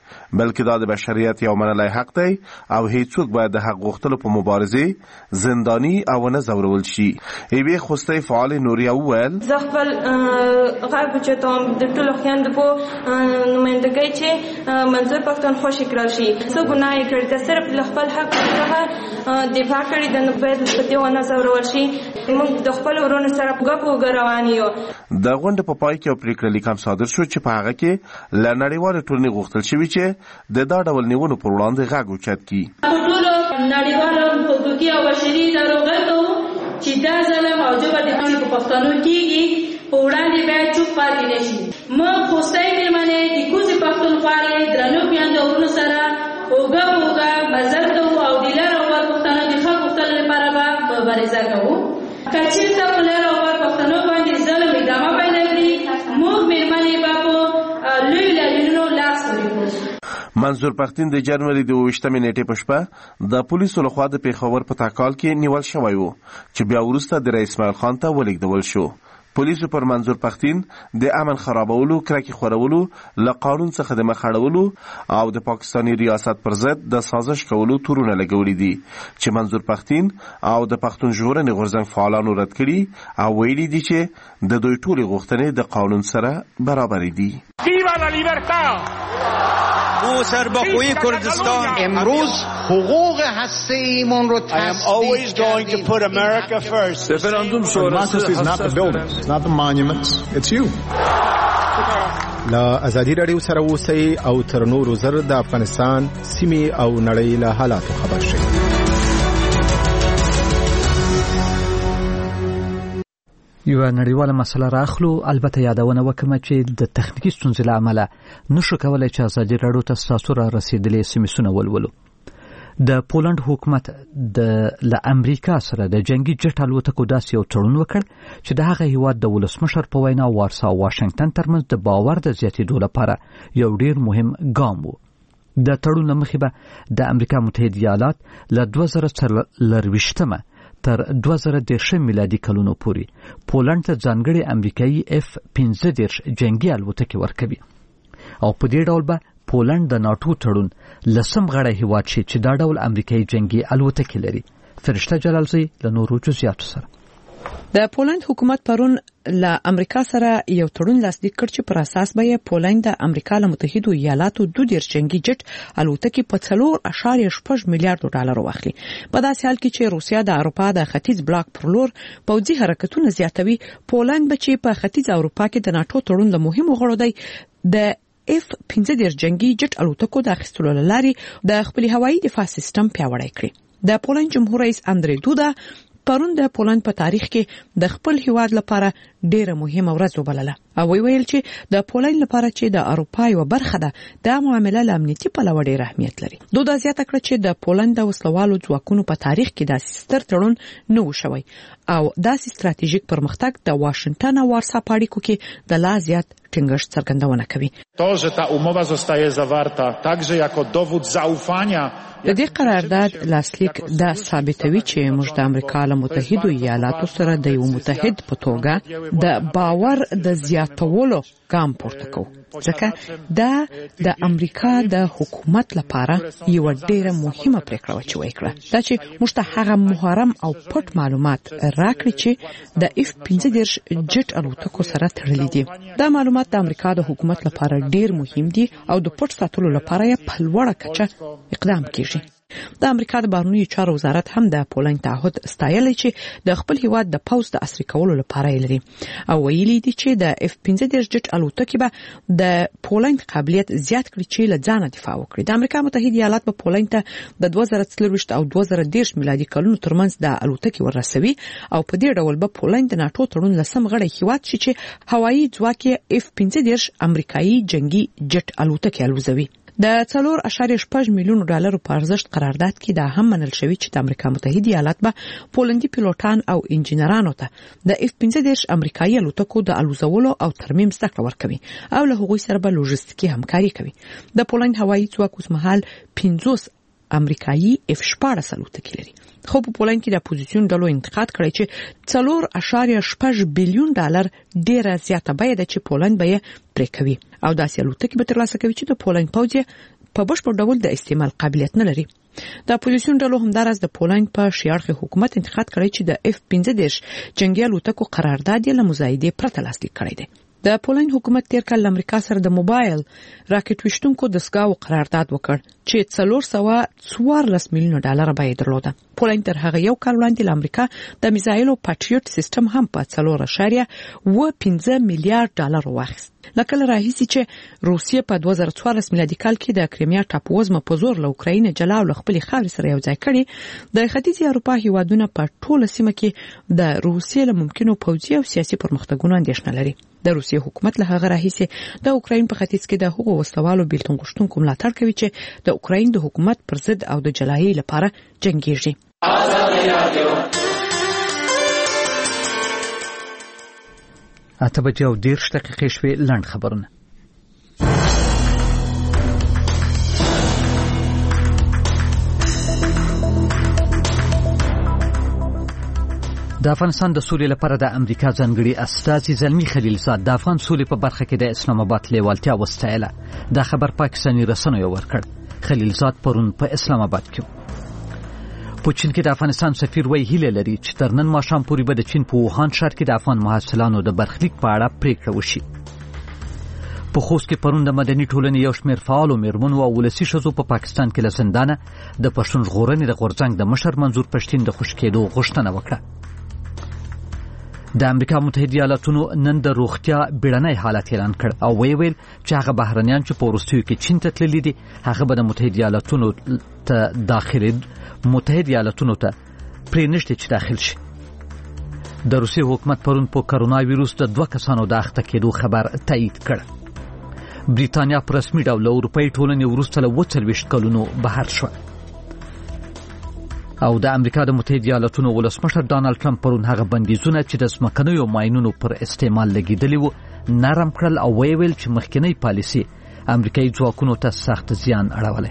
Speaker 16: بلکې دا د بشریت یو منلی حق دی او هیڅوک باید د حق غوښتلو په مبارزې زندانی او نه ځورول شي. یوې خوستې فعال نوریا وویل
Speaker 17: زه خپل غږ اوچتوم د ټولو خویندو په نمایندګۍ چې منظور پښتون خوشي کړل شي. څه ګناه یې کړې ده، صرف له خپل حق څخه دفاع کړې ده، نو باید په دې ونه ځورول شي. موږ د خپل ورونو سره په ګپ وګ روان یو.
Speaker 16: د غونډې په پای کې یو پریکړه لیک هم صادر شو چې په هغه کې له نړیوالې ټولنې غوښتل شوي چې د دا ډول نیولو پر وړاندې غږ اوچت کړي.
Speaker 5: ټولو نړیوالو حقوقي او بشري ادارو غږ کوو چې دا ظلم او جبر د خلکو په پښتنو کېږي، په وړاندې باید چوپ پاتې نه شي. موږ خوستۍ مېرمنې د کوزې پښتونخوالې درنو خویندو ورونو سره اوږه په اوږه مزل کوو او د لر او بر پښتنو د ښه غوښتلو لپاره به مبارزه کوو. که چېرته په لر او بر پښتنو باندې ظلم ادامه پیدا کړي، موږ مېرمنې به په لوی لالینونو لاس ورکړو.
Speaker 16: منظور پښتین د جنوري د اوویشتمې نیټې په شپه د پولیسو لخوا د پیښور په تاکال کې نیول شوی و چې بیا وروسته د رئیس اسماعیل خان ته ولېږدول شو. پولیسو پر منظور پښتین د امن خرابولو، کرکې خورولو، له قانون څخه د مخ اړولو او د پاکستاني ریاست پر ضد د سازش کولو تورونه لګولي دي چې منظور پښتین او د پښتون ژغورنې غورځنګ فعالانو رد کړي او ویلي دي چې د دوی ټولې غوښتنې د قانون سره برابرې دي.
Speaker 18: ویوا لا لیبرتا! او سربخوی کردستان
Speaker 19: امروز حقوق هسته‌ایمون رو
Speaker 18: تصدیق کردیم.
Speaker 19: referendum
Speaker 1: is not the buildings, not the monuments, it's you.
Speaker 20: لا ازادي رادیو سره اوسئ او تر نورو زر د افغانستان سیمې او نړۍ له حالاتو خبر شئ.
Speaker 2: یو نړیواله مسله راخلو، البته یادونه وکم چې د تخنیکی ستونزې له امله نشو کولای چې ازادي رادیو ته تاسو را رسیدلې سیمسونه ولولو. د پولند حکومت د له امریکا سره د جنگي جټ الوتکو داسې یو تړون وکړ چې د هغه هیواد د ولسمشر په وینا وارسا او واشنگټن ترمنځ د باور د زیاتېدو لپاره یو ډیر مهم ګام و. د تړون له مخې به د امریکا متحده ایالات له دوه زره څلرویشتمه تر دوه زره دېرشم میلادي کلونو پورې پولند ته ځانګړي امریکایي اف پنځه دېرش جنگي الوتکې ورکوي او په دې ډول به پولند د ناټو تړون لسم غړی هیواد شي چې دا ډول امریکایي جنگي الوتکې لري. فرشته جلالزی له نورو جزئیاتو سره.
Speaker 7: د پولند حکومت پرون له امریکا سره یو تړون لاسلیک کړ چې پر اساس به پولند د امریکا له متحده ایالاتو دوه دېرش جنگي جټ الوتکې په څلور اعشاریه شپږ میلیارډ ډالر واخلي. په داسې حال کې چې روسیا د اروپا د ختیځ بلاک پر لور پوځي حرکتونه زیاتوي، پولند به چې په ختیځ اروپا کې د ناټو تړون له مهمو غړو دی د اف پنځه دېرش جنگي جټ الوتکو د اخیستلو لارې د خپل هوایي دفاع سیستم پیاوړی کړی. د پولند جمهور رئیس اندری دودا پرون د پولند په تاریخ کې د خپل هیواد لپاره ډیره مهمه ورځ وبلله او ویل چې د پولند لپاره چې د اروپا یو برخه ده، د معامله له امنیتي پلوه ډیر اهمیت لري. دوی زیاته کړه چې د پولند د وسلوالو ځواکونو په تاریخ کې داسې ستر تړون نه و شوی او داسې ستراتیژیک پرمختګ د واشنگټن او وارسا په اړیکو کې د لا زیات ټینګښت څرګندونه کوي.
Speaker 18: To, że ta umowa zostaje zawarta także jako dowód zaufania.
Speaker 7: د دې قرارداد لاسلیک دا ثابتوي چې موږ د امریکا له متحده ایالاتو سره د یو متحد په توګه د باور د زیاتولو ګام پورته کوو. ځکه دا د امریکا د حکومت لپاره یو ډیره مهمه پریکړه و چې وکړه، دا چې موږ ته هغه محرم او پټ معلومات راکړي چې د اف پنځه دېرش جټ الوتکو سره تړلي دي. دا معلومات د امریکا د حکومت لپاره ډیر مهم دي او د پټ ساتلو لپاره یې په لوړه کچه اقدام کیږي. د امریکا د بهرنیو چارو وزارت هم د پولند تعهد ستایلی چې د خپل هیواد د پوځ د عصري کولو لپاره یې لري او ویلي دي چې د اف پنځه دېرش جټ الوتکې به د پولند قابلیت زیات کړي چې له ځانه دفاع وکړي. د امریکا متحده ایالات به پولند ته د دوه زره څلرویشت او دوه زره دېرش میلادي کلونو ترمنځ د الوتکې ورسوي او په دې ډول به پولند د ناټو تړون لسم غړی هیواد شي چې هوایي ځواک یې اف پنځه دېرش امریکایي جنگي جټ الوتکې الوزوي. د څلور اعشاریه شپږ میلیون ډالر په ارزښت قرارداد کې دا هم منل شوی چې د امریکا متحده ایالات به پولندي پیلوټان او انجینرانو ته د اف پنځه دېرش امریکایي الوتکو د الوزولو او ترمیم زده کړه ورکوي او له هغوی سره به لوژستیکي همکاري کوي. د پولند هوایي ځواک اوسمهال پنځوس امریکایي اف شپاړس الوتکې لري، خو په پولند کې د اپوزیسیون ډلو انتقاد کړی چې څلور اعشاریه شپږ بیلیون ډالر ډیره زیاته بیه ده چې پولند به یې پرې کوي او داسې الوتکې به ترلاسه کوي چې د پولند پوځ په بشپړ ډول د استعمال قابلیت نه لري. د اپوزیسیون ډلو همدارس د پولند په شیارخي حکومت انتقاد کړی چې د اف پنځه دېرش جنگي الوتکو قرارداد یې له مزایدې پرته لاسلیک کړی دی. د پولند حکومت تیر کال امریکا سره د موبایل راکټ وشتونکو د سګاو قرارداد وکړ چې څلور سوه څوارلس میلیونه ډالر به درلوده. پولند تر هغه یو کال وړاندې له امریکا د میزایلو پاټریوټ سیستم هم په څلور اعشاریه اووه پنځه میلیارډ ډالر واخیست. لکه راهیسي چې روسیې په دوه زره څوارلس میلادي کال کې د کریمیا ټاپووزمه په زور له اوکراین جلا او خپل خاورې سره یو ځای کړي، د ختیځې اروپا هیوادونو په ټوله سیمه کې د روسیې له ممکنو پوځي او سیاسي پرمختګونو اندېښنه لري. د روسیې حکومت له هغه راهیسي د اوکراین په ختیځ کې د حقوقو وسلوالو بیلتون غوښتونکو ملاتړ کوي چې د اوکراین د حکومت پر ضد او د جلاهي لپاره جنگيږي. اته بجې او دېرش دقیقې شوې. لنډ خبرونه. د افغانستان د سولې لپاره د امریکا ځانګړي استازي زلمی خلیلزاد د افغان سولې په برخه کې د اسلام آباد لیوالتیا وستایله. دا خبر پاکستاني رسنیو ورکړ. خلیلزاد پرون په اسلام آباد کې په چین کې د افغانستان سفیر وی هیله لري چې تر نن ماښام پورې به د چین په ووهان ښار کې د افغان محصلانو د برخلیک په اړه پریکړه وشي. په خوست کې پرون د مدني ټولنې یو شمېر فعالو میرمنو او ولسي ښځو په پاکستان کې له زندانه د پښتون ژغورنې د غورځنګ د مشر منظور پښتين د خوشي کېدو غوښتنه وکړه. د امریکا متحده ایالاتونو نن د روغتیا بیړنی حالت اعلان کړ او وی ویل چې هغه بهرنیان چې په وروستیو کې چین ته تللي دي هغه به د متحده ایالاتونو ته داخلي متحده ایالاتونو ته پرې نشته چې داخل شي. د روسیې حکومت پرون په کرونا وایروس د دوه کسانو د اخته کېدو خبر تایید کړ. بریتانیا په رسمي ډول اروپאי ټولنې وروسته له اووه څلوېښت کلونو بهر شوه. او د امریکا د متحده ایالاتونو ولسمشر ډانلډ ټرمپ پرون هغه بندیزونه چې د ځمکنیو ماینونو پر استعمال لګیدلي وو نرم کړل او وی ویل چې مخکنی پالیسي امریکایي ځواکونو ته سخت زیان اړولی.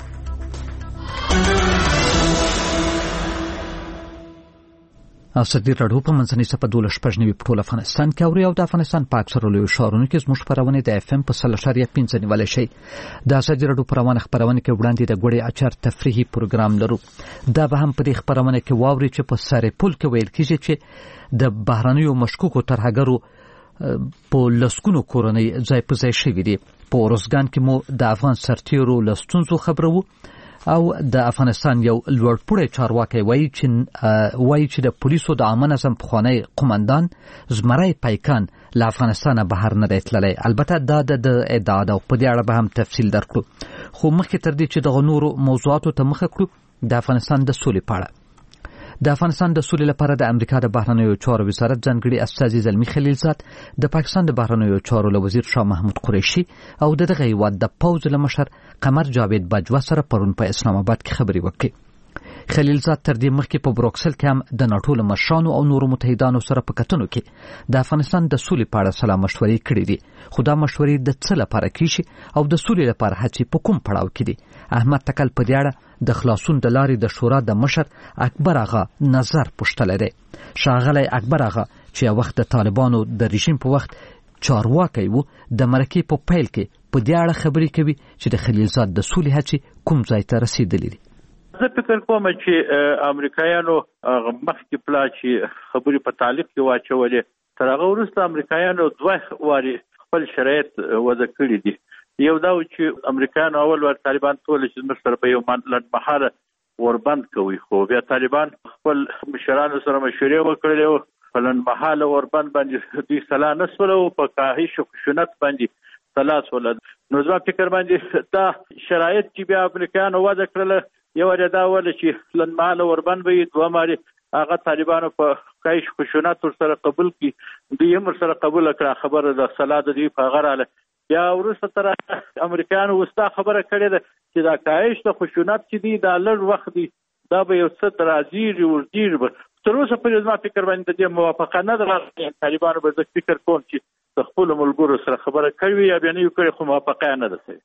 Speaker 7: اسدی راډیو په منځنۍ صفه دولس شپږ نوي په ټول افغانستان کې اوري او د افغانستان په اکثرو لویو ښارونو کې زموږ خپرونې د اف ام په سل اشاریه پنځه نیولی شي. د اسدی راډیو پروانه خپرونه کې وړاندې د ګوړې اچار تفریحي پروګرام لرو. دا به هم په دې خپرونه کې واوري چې په ساري پول کې ویل کېږي چې د بهرنیو مشکوکو ترهګرو په لسګونو کورنۍ ځای په ځای شوي دي. په ورزګان کې مو د افغان سرتیرو له ستونزو خبرو او د افغانستان یو لوړپوړی چارواکی وایي چې وایي چې د پولیسو د عامه نظم پخوانی قومندان زمری پیکان له افغانستانه بهر نه دی تللی. البته دا د ادعا ده او په دې اړه به هم تفصیل درکړو. خو مخکې تر دې چې دغه نورو موضوعاتو ته مخه کړو د افغانستان د سولې په اړه. د افغانستان د سولې لپاره د امریکا د بهرنیو چارو وزارت ځانګړي استازي زلمی خلیلزاد د پاکستان د بهرنیو چارو له وزیر شاه محمود قریشي او د دغه هیواد د پوځ له مشر قمر جاوید باجوا سره پرون په اسلام آباد کې خبرې وکړې. خلیلزاد تر دې مخکې په بروکسل کې هم د ناټو له مشرانو او نورو متحدانو سره په کتنو کې د افغانستان د سولې په اړه سلا مشورې کړې دي. خو دا مشورې د څه لپاره کیږي او د سولې لپاره هڅې په کوم پړاو کې دي؟ احمد تکل په دې اړه د خلاصون د لارې د شورا د مشر اکبر آغا نظر پوښتلی دی. ښاغلی اکبر آغا چې یو وخت د طالبانو د رژیم په وخت چارواکی و د مرکې په پیل کې په دې اړه خبرې کوي چې د خلیلزاد د سولې هڅې کوم ځای ته رسېدلې دي.
Speaker 6: زه فکر کوم چې امریکایانو مخکې پلا چې خبرې په تعلیق کې واچولې تر هغه وروسته امریکایانو دوه وارې خپل شرایط وضع کړي دي. یو دا چې امریکایانو اول ور طالبان ټول چې زموږ سره په یو لنډمهاله وربند کوي، خو بیا طالبان خپل مشرانو سره مشورې وکړلې او په لنډمهاله وربند باندې دوی سلا نه سول او په کاهش او خشونت باندې سلا سول. نو زما فکر باندې دا شرایط چې بیا امریکایانو وضع کړل یو ور دا ول چې لنډمهاله وربند وي، دوه ماري هغه طالبانو په کاهش خشونت سره قبول کی دوی هم سره قبول کړه. خبره د سلا د دوی په غراله یا ورسته تر امریکایانو وستا خبره کړې ده چې دا کاهش د خشونت چې دی دا لږ وخت دی، دا به یو څه درازیر ورزیر به تر اوسه پورې زما فکر باندې د موافقه نه ده. طالبانو به زه فکر کوم چې د خپلو ملګرو سره خبره کوي یا بیا نه یې کړې، خو موافقه نه ده.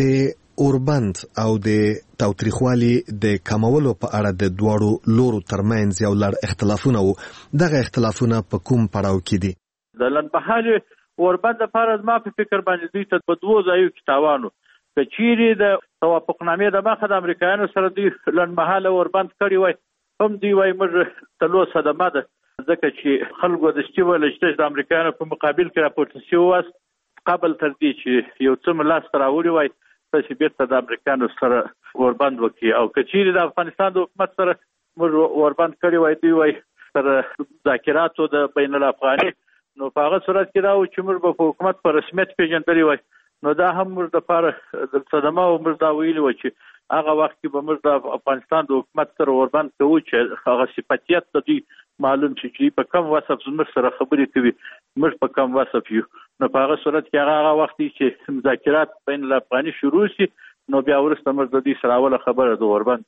Speaker 10: د اوربند او د تاوتریخوالي د کمولو په اړه د دواړو لورو ترمنځ یو لړ اختلافونه وو. دغه اختلافونه په کوم پړاو کې دي؟
Speaker 6: د لنډمهالې اوربند لپاره زما په فکر باندې دوی ته په دوو ځایو کې تاوان و. که چیرې د توافقنامې د مخه د امریکایانو سره دوی لنډمهاله وربند کړي وای، هم دوی وای موږ تلو صدمه ده، ځکه چې خلکو د شتي ول چې د امریکایانو په مقابل کې راپورته شوی واس قبل تر دې چې یو څه ملاس راوړي وای چې بیرته د امریکایانو سره وربند وکړي، او کچېرې د افغانستان د حکومت سره موږ وربند کړي وای دوی وای سره ذاکراتو د بین الافغاني، نو په هغه صورت کې دا و چې موږ به په حکومت په رسمیت پیژندلی وای، نو دا هم موږ دپاره د صدمه او موږ دا ویلي وو چې هغه وخت کې به موږ د افغانستان د حکومت سره وربند کوو چې هغه صفتیت د دوی معلوم شي چې په کوم وصف زموږ سره خبرې کوي، موږ په کوم وصف یو، نو په هغه صورت کې هغه هغه وخت چې مذاکرات بین الافغاني شروع شي نو بیا وروسته موږ د دې سره اوله خبره د وربند.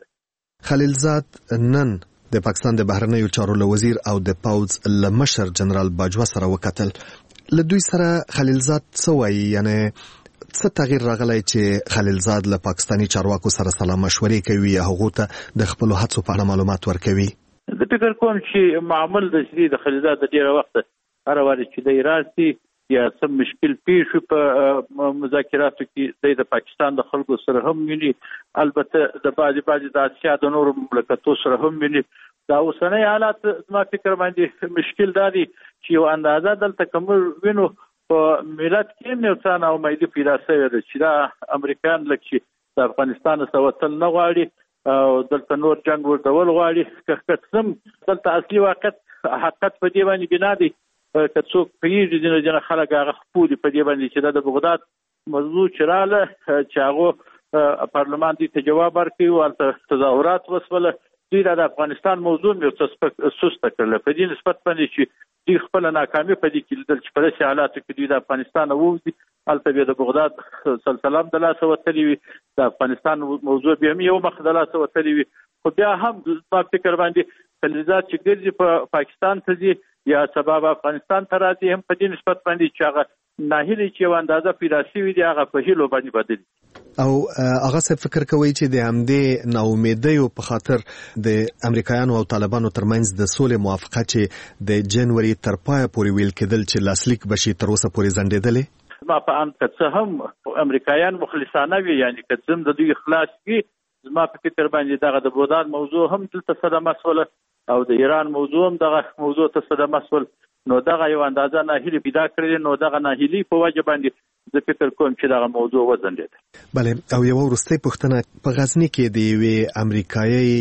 Speaker 10: خلیلزاد نن د پاکستان د بهرنیو چارو له وزیر او د پاوز له مشر جنرال باجوا سره وکتل. له دوی سره خلیلزاد څه وایي، یعنی څه تغییر راغلی چې خلیلزاد له پاکستاني چارواکو سره سلا مشورې کوي یا هغو ته د خپلو هڅو په اړه معلومات ورکوي؟
Speaker 6: زه فکر کوم چې معمول د چې د خلیلزاد د ډېره وخته هر واري چې دی راسي یا څه مشکل پیښ شو په مذاکراتو کې دی د پاکستان د خلکو سره هم ویني، البته د بعضې بعضې د اسیا د نورو مملکتو سره هم ویني. دا اوسنی حالات زما فکر باندې مشکل دا دی چې یو اندازه دلته که موږ وینو په ملت کې هم یو څه ناامیدي پیدا شوې ده چې دا امریکایان لږ چې د افغانستان څخه وتل نه غواړي او دلته نور جنګ ورډول غواړي، که قسم دلته اصلي واقعیت حقیقت په دې باندې بنا دی که څوک پوهېږي ځینې ځینې خلک هغه خپولي په دې باندې چې دا د بغداد موضوع چې راله چې هغو پارلمان دوی ته جواب ورکوي او هلته تظاهرات وسوله، دوی دا د افغانستان موضوع یو څه سسته کړله په دې نسبت باندې چې دوی خپله ناکامي په دې کې لیدل چې په داسې حالاتو کې دوی د افغانستان ووځي، هلته بیا د بغداد سلسله هم د لاسه وتلې وي، د افغانستان موضوع بیا هم یو مخ د لاسه وتلې وي، خو بیا هم زما فکر باندې خلیلزاد چې ګرځي په پاکستان ته ځي یا سبب افغانستان ته راځي هم په دې نسبت باندې چې هغه ناهیلي چې یو اندازه پیدا شوي دي هغه په هیلو باندې بدلي.
Speaker 10: او هغه څه فکر کوي چې د همدې ناامیدیو په خاطر د امریکایانو او طالبانو ترمنځ د سولې موافقه چې د جنوري تر پایه پورې ویل کېدل چې لاسلیک بشي تر اوسه پورې ځنډېدلې؟
Speaker 6: زما په اند که څه هم امریکایان مخلصانه وي، یعنی که څه هم د دوی اخلاص وي، زما په فکر باندې دغه د بغداد موضوع هم دلته صدمه شوله او د ایران موضوع هم دغه موضوع ته صدمه شول، نو دغه یو اندازه ناهیلي پیدا کړې، نو دغه ناهیلي په وجه باندې زه فکر کوم چې دغه موضوع وځنډېده.
Speaker 10: بله، او یوه وروستۍ پوښتنه، په غزني کې د یوې امریکایي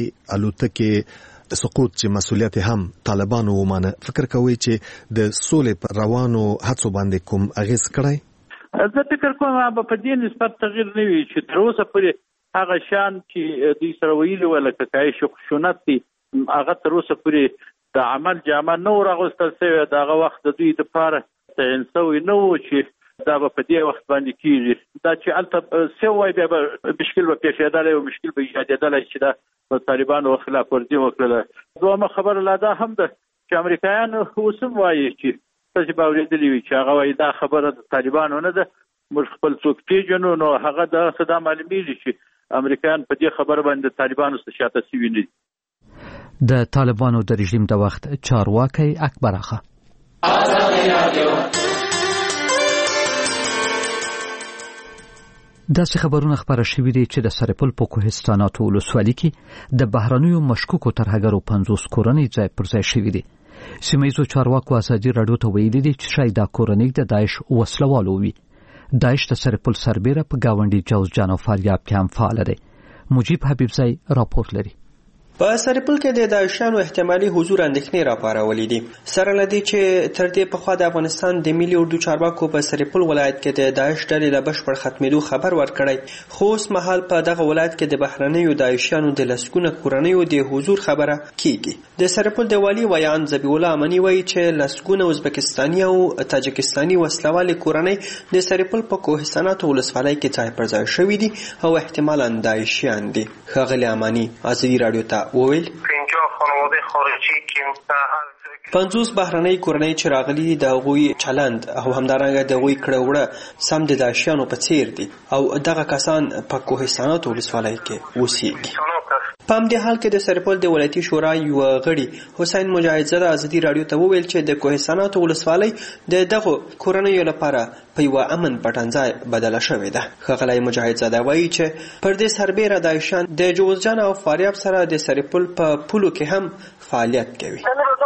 Speaker 10: الوتکې د سقوط چې مسؤلیت هم طالبانو ومانه، فکر کوئ چې د سولې په روانو هڅو باندې کوم اغېز کړی؟
Speaker 6: زه فکر کوم په دې نسبت تغییر نه وي چې تر اوسه پورې هغه شان چې دوی سره ویلي وو لکه کای خشونت دي هغه تر اوسه پورې د عمل جامه نه راغوستل شوې، د هغه وخت د دوی دپاره تعین شوی نه و چې دا به په دې وخت باندې کېږي، دا چې هلته څه وایي بیا به مشکل به پیښېدلی او مشکل به ایجادېدلی چې دا د طالبانو خلاف ورزي وکړله. دویمه خبره لا دا هم ده چې امریکایان اوس هم وایي چې تاسې به اورېدلي وي چې هغه وایي دا خبره د طالبانو نه ده، موږ خپل څوک پیژنو، نو هغه دغسې دا معلومېږي چې امریکایان په دې خبره باندې د طالبانو څخه شاته شوي نه دي.
Speaker 2: د طالبانو د رژیم د وخت چارواکی اکبر آخا. داسې خبرونه خبره شوي دي چې د سرپل په کوهستاناتو ولسوالۍ کې د بهرنیو مشکوکو ترهګرو پنځوس کورنۍ ځای پر ځای شوي دي. سیمه چارواکو ازادي راډیو ته ویلي دي چې شاید دا کورنۍ د داعش وسلوالو وي. داعش د سرپل سربیره په گاونډي جوزجان او فاریاب کې هم فعال دی. مجيب حبیبزئی راپورټ لري.
Speaker 21: په سرپل کې د داعشانو احتمالي حضور اندېښنې راپارولې دي. سره لدی چې تر دې پخوا د افغانستان د ملي اردو چارواکو په سرپل ولایت کې د داعش ډلې له بشپړ ختمېدو خبر ورکړی، خو اوس مهال په دغه ولایت کې د بهرنیو داعشانو د لسګونه کورنیو د حضور خبره کیږي. د سرپل د والي ویان ذبیح الله امني وایي چې لسګونه ازبکستاني او تاجکستاني وسلوالې کورنۍ د سرپل په کوهستاناتو ولسوالۍ کې ځای پر ځای شوي دي او احتمالاً داعشیان دي. ښاغلي امني ازادي راډیو ته وویل پنځوس بهرنۍ کورنۍ چې راغلي دي د هغوی چلند او همدارنګه د هغوی کړه وړه سم د داعشیانو په څیر دي او دغه کسان په کوهستاناتو ولسوالۍ کې اوسېږي. په همدې حال کې د سرپل د ولایتي شورا یو غړي حسین مجاهد زاده ازادي رادیو ته وویل چې د کوهستانات ولسوالۍ د دغه کورنیو لپاره په یو امن پټنځای بدله شوې ده. ښاغلی مجاهد زاده وایي چې پر دې سربېره داعشان د جوزجان او فاریاب سره د سرپل په پولو کې هم فعالیت کوي.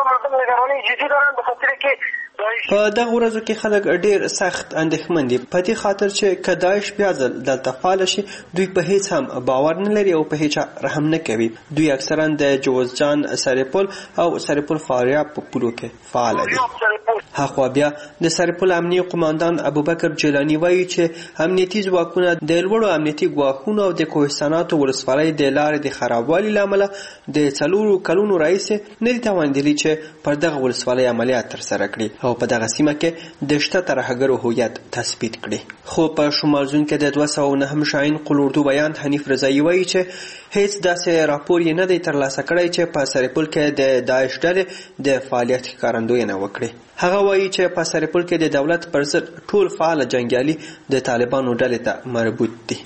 Speaker 21: په دغه ورځو کې خلک ډېر سخت اندېښمن دي په دې خاطر چې که داعش بیا ځل دلته فعال شي دوی په هیڅ هم باور نه لري او په هیڅ رحم نه کوي. دوی اکثرا د جوزجان سرپل او سرپل فاریاب په پولو کې فعال دي. هاخوا بیا د سرپل امنیي قماندان ابوبکر جیلانی وایي چې امنیتي ځواکونه د لوړو امنیتي ګواښونو او د کوهستاناتو ولسوالۍ د لارې د خرابوالي له امله د څلورو کلونو راهیسې نه دي توانېدلي چې پر دغه ولسوالۍ عملیات ترسره کړي او په دغه سیمه کې د شته ترهګرو هویت تثبیت کړي. خو په شمال زون کې د دوه سوه نهم شاهین قل اردو بیان حنیف رضایي وایي چې هیڅ داسې راپور یې نه دی ترلاسه کړی چې په سرپل کې د داعش ډلې د فعالیت ښکارندویي وکړي. هغه وایي چې په سرپل کې د دولت پر ضد ټول فعال جنګیالي د طالبانو ډلې ته مربوط دي.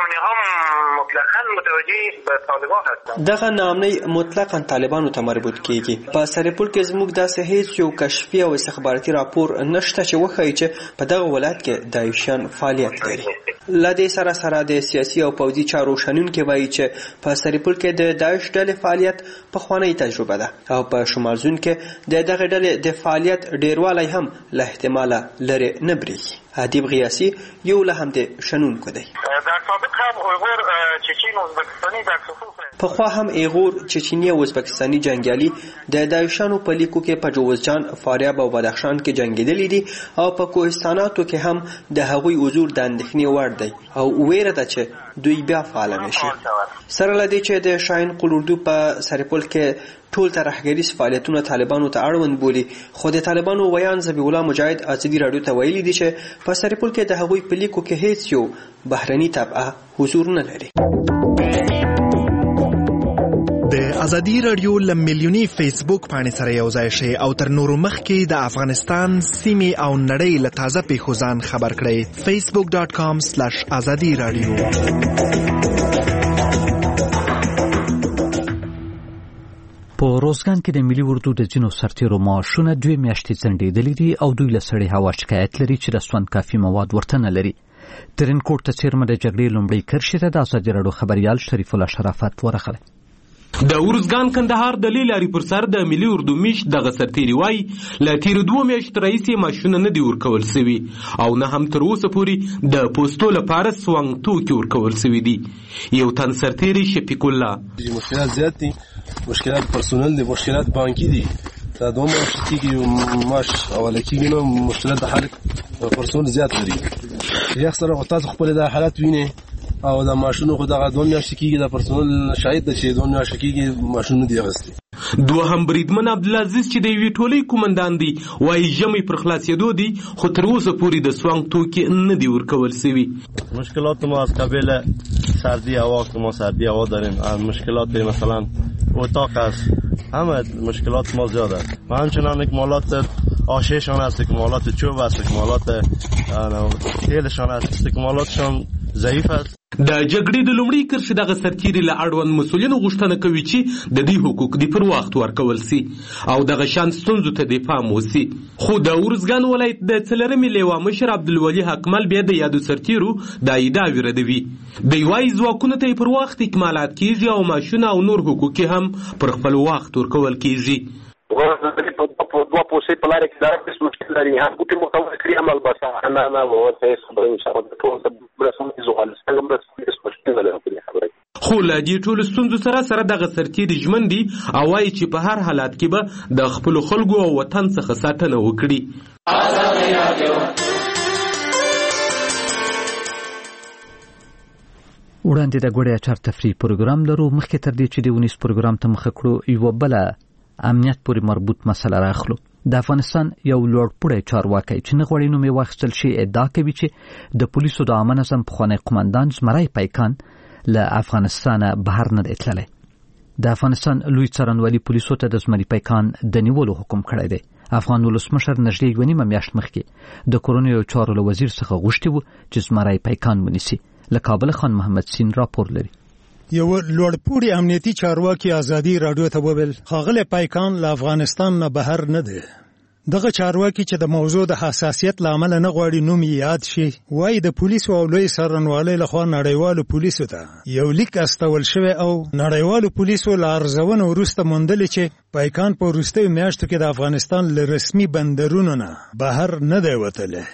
Speaker 21: دغه نامنۍ مطلقاً طالبانو ته مربوط کیږي. په سرپل کې زموږ داسې هیڅ یو کشفي او استخباراتي راپور نشته چې وښایي چې په دغه ولایت کې داعشیان فعالیت لري. له دې سره سره د سیاسي او پوځي چارو شنونکي وایي چې په سرپل کې د داعش ډلې فعالیت پخوانۍ تجربه ده او په شمال زون کې د دغه ډلې د فعالیت ډیروالی هم له احتماله لرې نه بریږي. ادیب غیاثي یو له همدې شنونکو دی. پخوا هم ایغور چچینی او ازبکستاني جنګیالي د داعشانو په لیکو کې په جوزجان، فاریاب او بدخشان کې جنګېدلي دي او په کوهستاناتو کې هم د هغوی حضور د اندېښنې وړ دی او ویره ده چې دوی بیا فعال نه شي. سره له دې چې د شاهین قل اردو په سرپل کې ټول ترهګریز فعالیتونه طالبانو ته اړوند بولي، خو د طالبانو ویان ذبیح الله مجاهد ازادي رادیو ته ویلي دي چې په سرپل کې د هغوی په لیکو کې هیڅ یو بهرني تبعه حضور نه لري.
Speaker 3: د ازادي رادیو له میلیوني فیسبوک باندې سره یو ځای شئ او تر نورو مخکې د افغانستان سیمې او نړۍ له تازه پیښو ځان خبر کړئ. فیسبوک ډاټ کام سلیش ازادي رادیو.
Speaker 2: په روزګان کې د ملي اردو د ځینو سرتیرو معاشونه دوی میاشتې ځنډېدلي دي او دوی له سړې هوا شکایت لري چې د سون کافي مواد ورته نه لري. ترینکوټ ته څیرمه د جګړې لومړۍ کرښې ته د ازادي راډیو خبریال شریف الله شرافت ورغلی.
Speaker 22: د ورزګان کندهار د لیلاري پر سر د ملي اردو میش دغه سرتیری وای له تیر دوه میاشتې راهیسې ماشونه نه دی ورکول سوي او نه هم تر اوسه پورې د پوسټو لپاره سوانګ توکي ورکول سوي دي. یو تن سرتیری شفیق الله
Speaker 23: مشکلات زیات دي، مشکلات پرسونل دي، مشکلات بانکي دي. دا دوه میاشتې کېږي ماش اوله کېږي نو مشکلات د خلک پرسونل زیات لري. یخ سره تاسو خپل د حالت وینئ او د ماشونو خو دغه دوه میاشتې کېږي د پرسونل شاید ده چې دوه میاشتې کېږي ماشون نه دي اخیستي.
Speaker 22: دوهم بریدمن عبدالعزیز چې د یوې ټولۍ کومندان دی وایي ژمی پر خلاصېدو دي خو تر اوسه پورې د سوانګ توکي نه دي ورکول سوي.
Speaker 24: مشکلات ما از قبل سردی هوا که ما سردی هوا داریم، مشکلات مثلا اتاق است، همه مشکلات ما زیاد است و همچنان اکمالات آشیشان است، اکمالات چوب است، اکمالات تیلشان است، اکمالاتشان ضعیف است.
Speaker 22: د جګړې د لومړۍ کرښې دغه سرتیري له اړوند مسؤلینو غوښتنه کوي چې د دې حقوق دې پر وخت ورکول سي او دغه شان ستونزو ته دې پام وسي. خو د ورزګان ولایت د څلرمې لیوا مشر عبدالولي حکمل بیا د یادو سرتیرو دا ادعاوې ردوي. دوی وایي ځواکونو ته پر وخت اکمالات کیږي او معاشونه او نور حقوق هم پر خپل وخت ورکول کیږي.
Speaker 8: دوه پوسې په لاره کې دا هیڅ مشکل لري، هم بوټي محتوا کړی عمل بس انا انا وته خبره ان شاء الله ټول برسوم زغال څنګه برسوم هیڅ مشکل نه لري خبره.
Speaker 22: خو له دې ټولو ستونزو سره سره دغه سرتیري ژمن دي او وایي چې په هر حالت کې به د خپلو خلکو او وطن څخه ساتنه وکړي.
Speaker 2: وړاندې د ګوړې اچار تفریح پروګرام لرو. مخکې تر دې چې د ونیس پروګرام ته مخه کړو یوه بله امنیت پورې مربوط مسله راخلو. د افغانستان یو لوړپوړی چارواکی چې نه غواړي نوم یې واخیستل شي ادعا کوي چې د پولیسو د عامه نظم پخوانی قمندان زمری پیکان له افغانستانه بهر نه دی تللی. د افغانستان لوی څارنوالي پولیسو ته د زمری پیکان د نیولو حکم کړی دی. افغان ولسمشر نږدې یوه نیمه میاشت مخکې د کورنیو چارو له وزیر څخه غوښتي وو چې زمری پیکان ونیسي. له کابل خان محمد سین راپور لري.
Speaker 4: یو لوړپوړي امنیتي چارواکي ازادي رادیو ته وویل ښاغلی پایکان له افغانستان نه بهر نه دی. دغه چارواکي چې د موضوع د حساسیت له امله نه غواړي نوم یې یاد شي وایي د پولیسو او لوی څارنوالۍ لخوا نړیوالو پولیسو ته یو لیک استول شوی او نړیوالو پولیسو له ارزونو وروسته موندلې چې پایکان په وروستیو میاشتو کې د افغانستان له رسمي بندرونو نه بهر نه دی وتلی.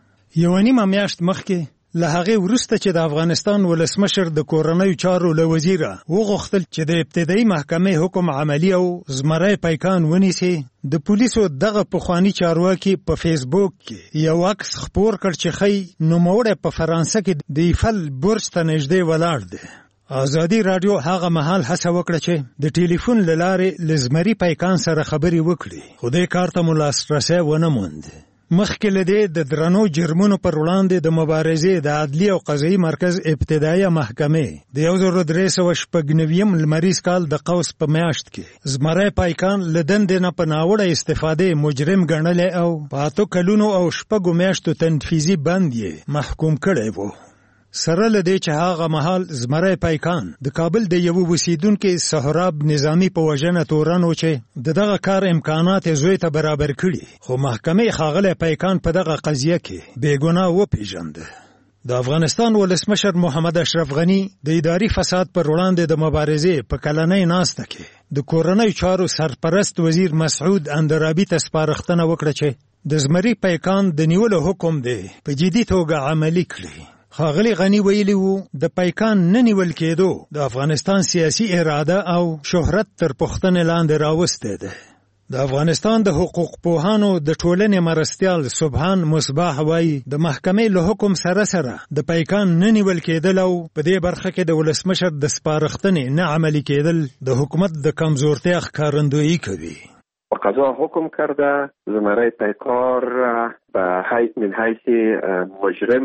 Speaker 4: یوه نیمه میاشت مخکې له هغې وروسته چې د افغانستان ولسمشر د کورنیو چارو له وزیره وغوښتل چې د ابتدایي محکمې حکم عملي او زمری پایکان ونیسي، د پولیسو دغه پخواني چارواکي په فیسبوک کې یو عکس خپور کړ چې ښیي نوموړی په فرانسه کې د ایفل برج ته نږدې ولاړ دی. ازادي رادیو هغه مهال هڅه وکړه چې د ټلیفون له لارې له زمري پایکان سره خبرې وکړي، خو دې کار ته مو لاسرسی ونه موند. مخکې له دې د درنو جرمونو پر وړاندې د مبارزې د عدلي او قضایي مرکز ابتدایي محکمې د یو زر درې سوه شپږ نویم لمریز کال د قوس په میاشت کې زمری پایکان له دندې نه په ناوړه استفادې مجرم ګڼلی او په اتو کلونو او شپږو میاشتو تنفیذي بند یې محکوم کړی و. سره له دې چې هغه مهال زمری پایکان د کابل د یوه اوسیدونکي سهراب نظامي په وژنه تورن و چې د دغه کار امکانات یې زوی ته برابر کړي، خو محکمې ښاغلی پایکان په دغه قضیه کې بېګناه وپېژنده. د افغانستان ولسمشر محمد اشرف غني د اداري فساد پر وړاندې د مبارزې په کلنۍ ناسته کې د کورنیو چارو سرپرست وزیر مسعود اندرابي ته سپارښتنه وکړه چې د زمري پایکان د نیولو حکم دی په جدي توګه عملي کړي. ښاغلی غني ویلي وو د پایکان نه نیول کېدو د افغانستان سیاسي اراده او شهرت تر پوښتنې لاندې راوستی دی. د افغانستان د حقوق پوهانو د ټولنې مرستیال سبحان مصباح وایي د محکمې له حکم سره سره د پایکان نه نیول کېدل او په دې برخه کې د ولسمشر د سپارښتنې نه عملي کېدل د حکومت د کمزورتیا ښکارندویي کوي.
Speaker 9: قضا حکم کرده زمری پیکار به حیث من حیث مجرم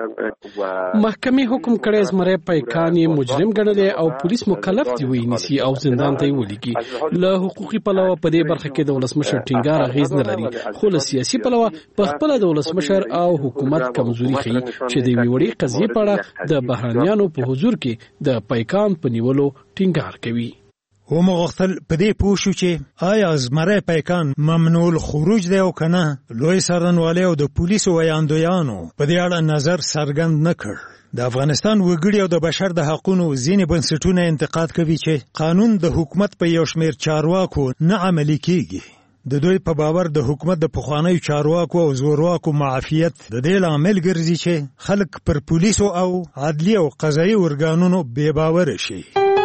Speaker 9: و
Speaker 12: محکمې حکم کړی زمری پیکان یې مجرم ګڼلی او پولیس مکلف دی ونیسي او زندان ته یې ولیږي. له حقوقي پلوه په دې برخه کې د ولسمشر ټینګار اغېز نه لري، خو له سیاسي پلوه په خپله د ولسمشر او حکومت کمزوري ښیي چې د یوې وړې قضیې په اړه د بهرنیانو په حضور کې د پیکان په نیولو ټینګار کوي.
Speaker 4: ومو غوښتل په دې پوه شو چې آیا زمری پایکان ممنوع الخروج دی او که نه. لوی څارنوالۍ او د پولیسو ویاندویانو په دې اړه نظر څرګند نه کړ. د افغانستان وګړي او د بشر د حقونو ځینې بنسټونه انتقاد کوي چې قانون د حکومت په یو شمېر چارواکو نه عملي کیږي. د دوی په باور د حکومت د پخوانیو چارواکو او زورواکو معافیت د دې لامل ګرځي چې خلک پر پولیسو او عدلي او قضایي ارګانونو بې باوره شي.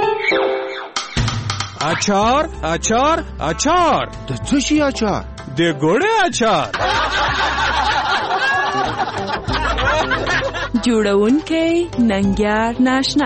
Speaker 13: اچار اچار اچار
Speaker 25: د څه شي اچار؟
Speaker 13: د ګوړې اچار.
Speaker 26: جوړونکی ننګیار ناشنا.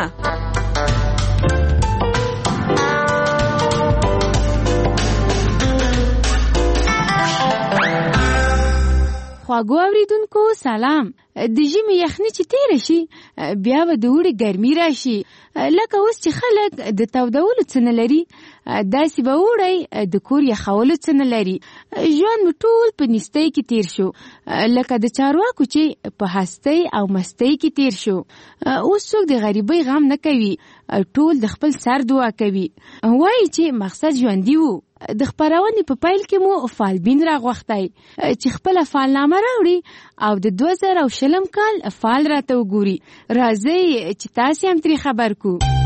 Speaker 27: خواږو اوریدونکو سلام. د ژمي یخني چې تیر شي بیا به د اوړي ګرمي راشي، لکه اوس چې خلک د تودولو څه نه لري داسې به اوړی د کور یخولو څه نه لري. ژوند مو ټول په نیستۍ کې تیر شو، لکه د چارواکو چې په هستۍ او مستۍ کې تیر شو. اوس څوک د غریبۍ غم نه کوي، ټول د خپل سر دعا کوي، وایي چې مقصد ژوندي وو. د خپرونې په پیل کې مو فالبین راغوښتی چې خپله فالنامه راوړي او د دوه زره او شلم کال فال راته وګوري. راځئ چې تاسې هم ترې خبر کو.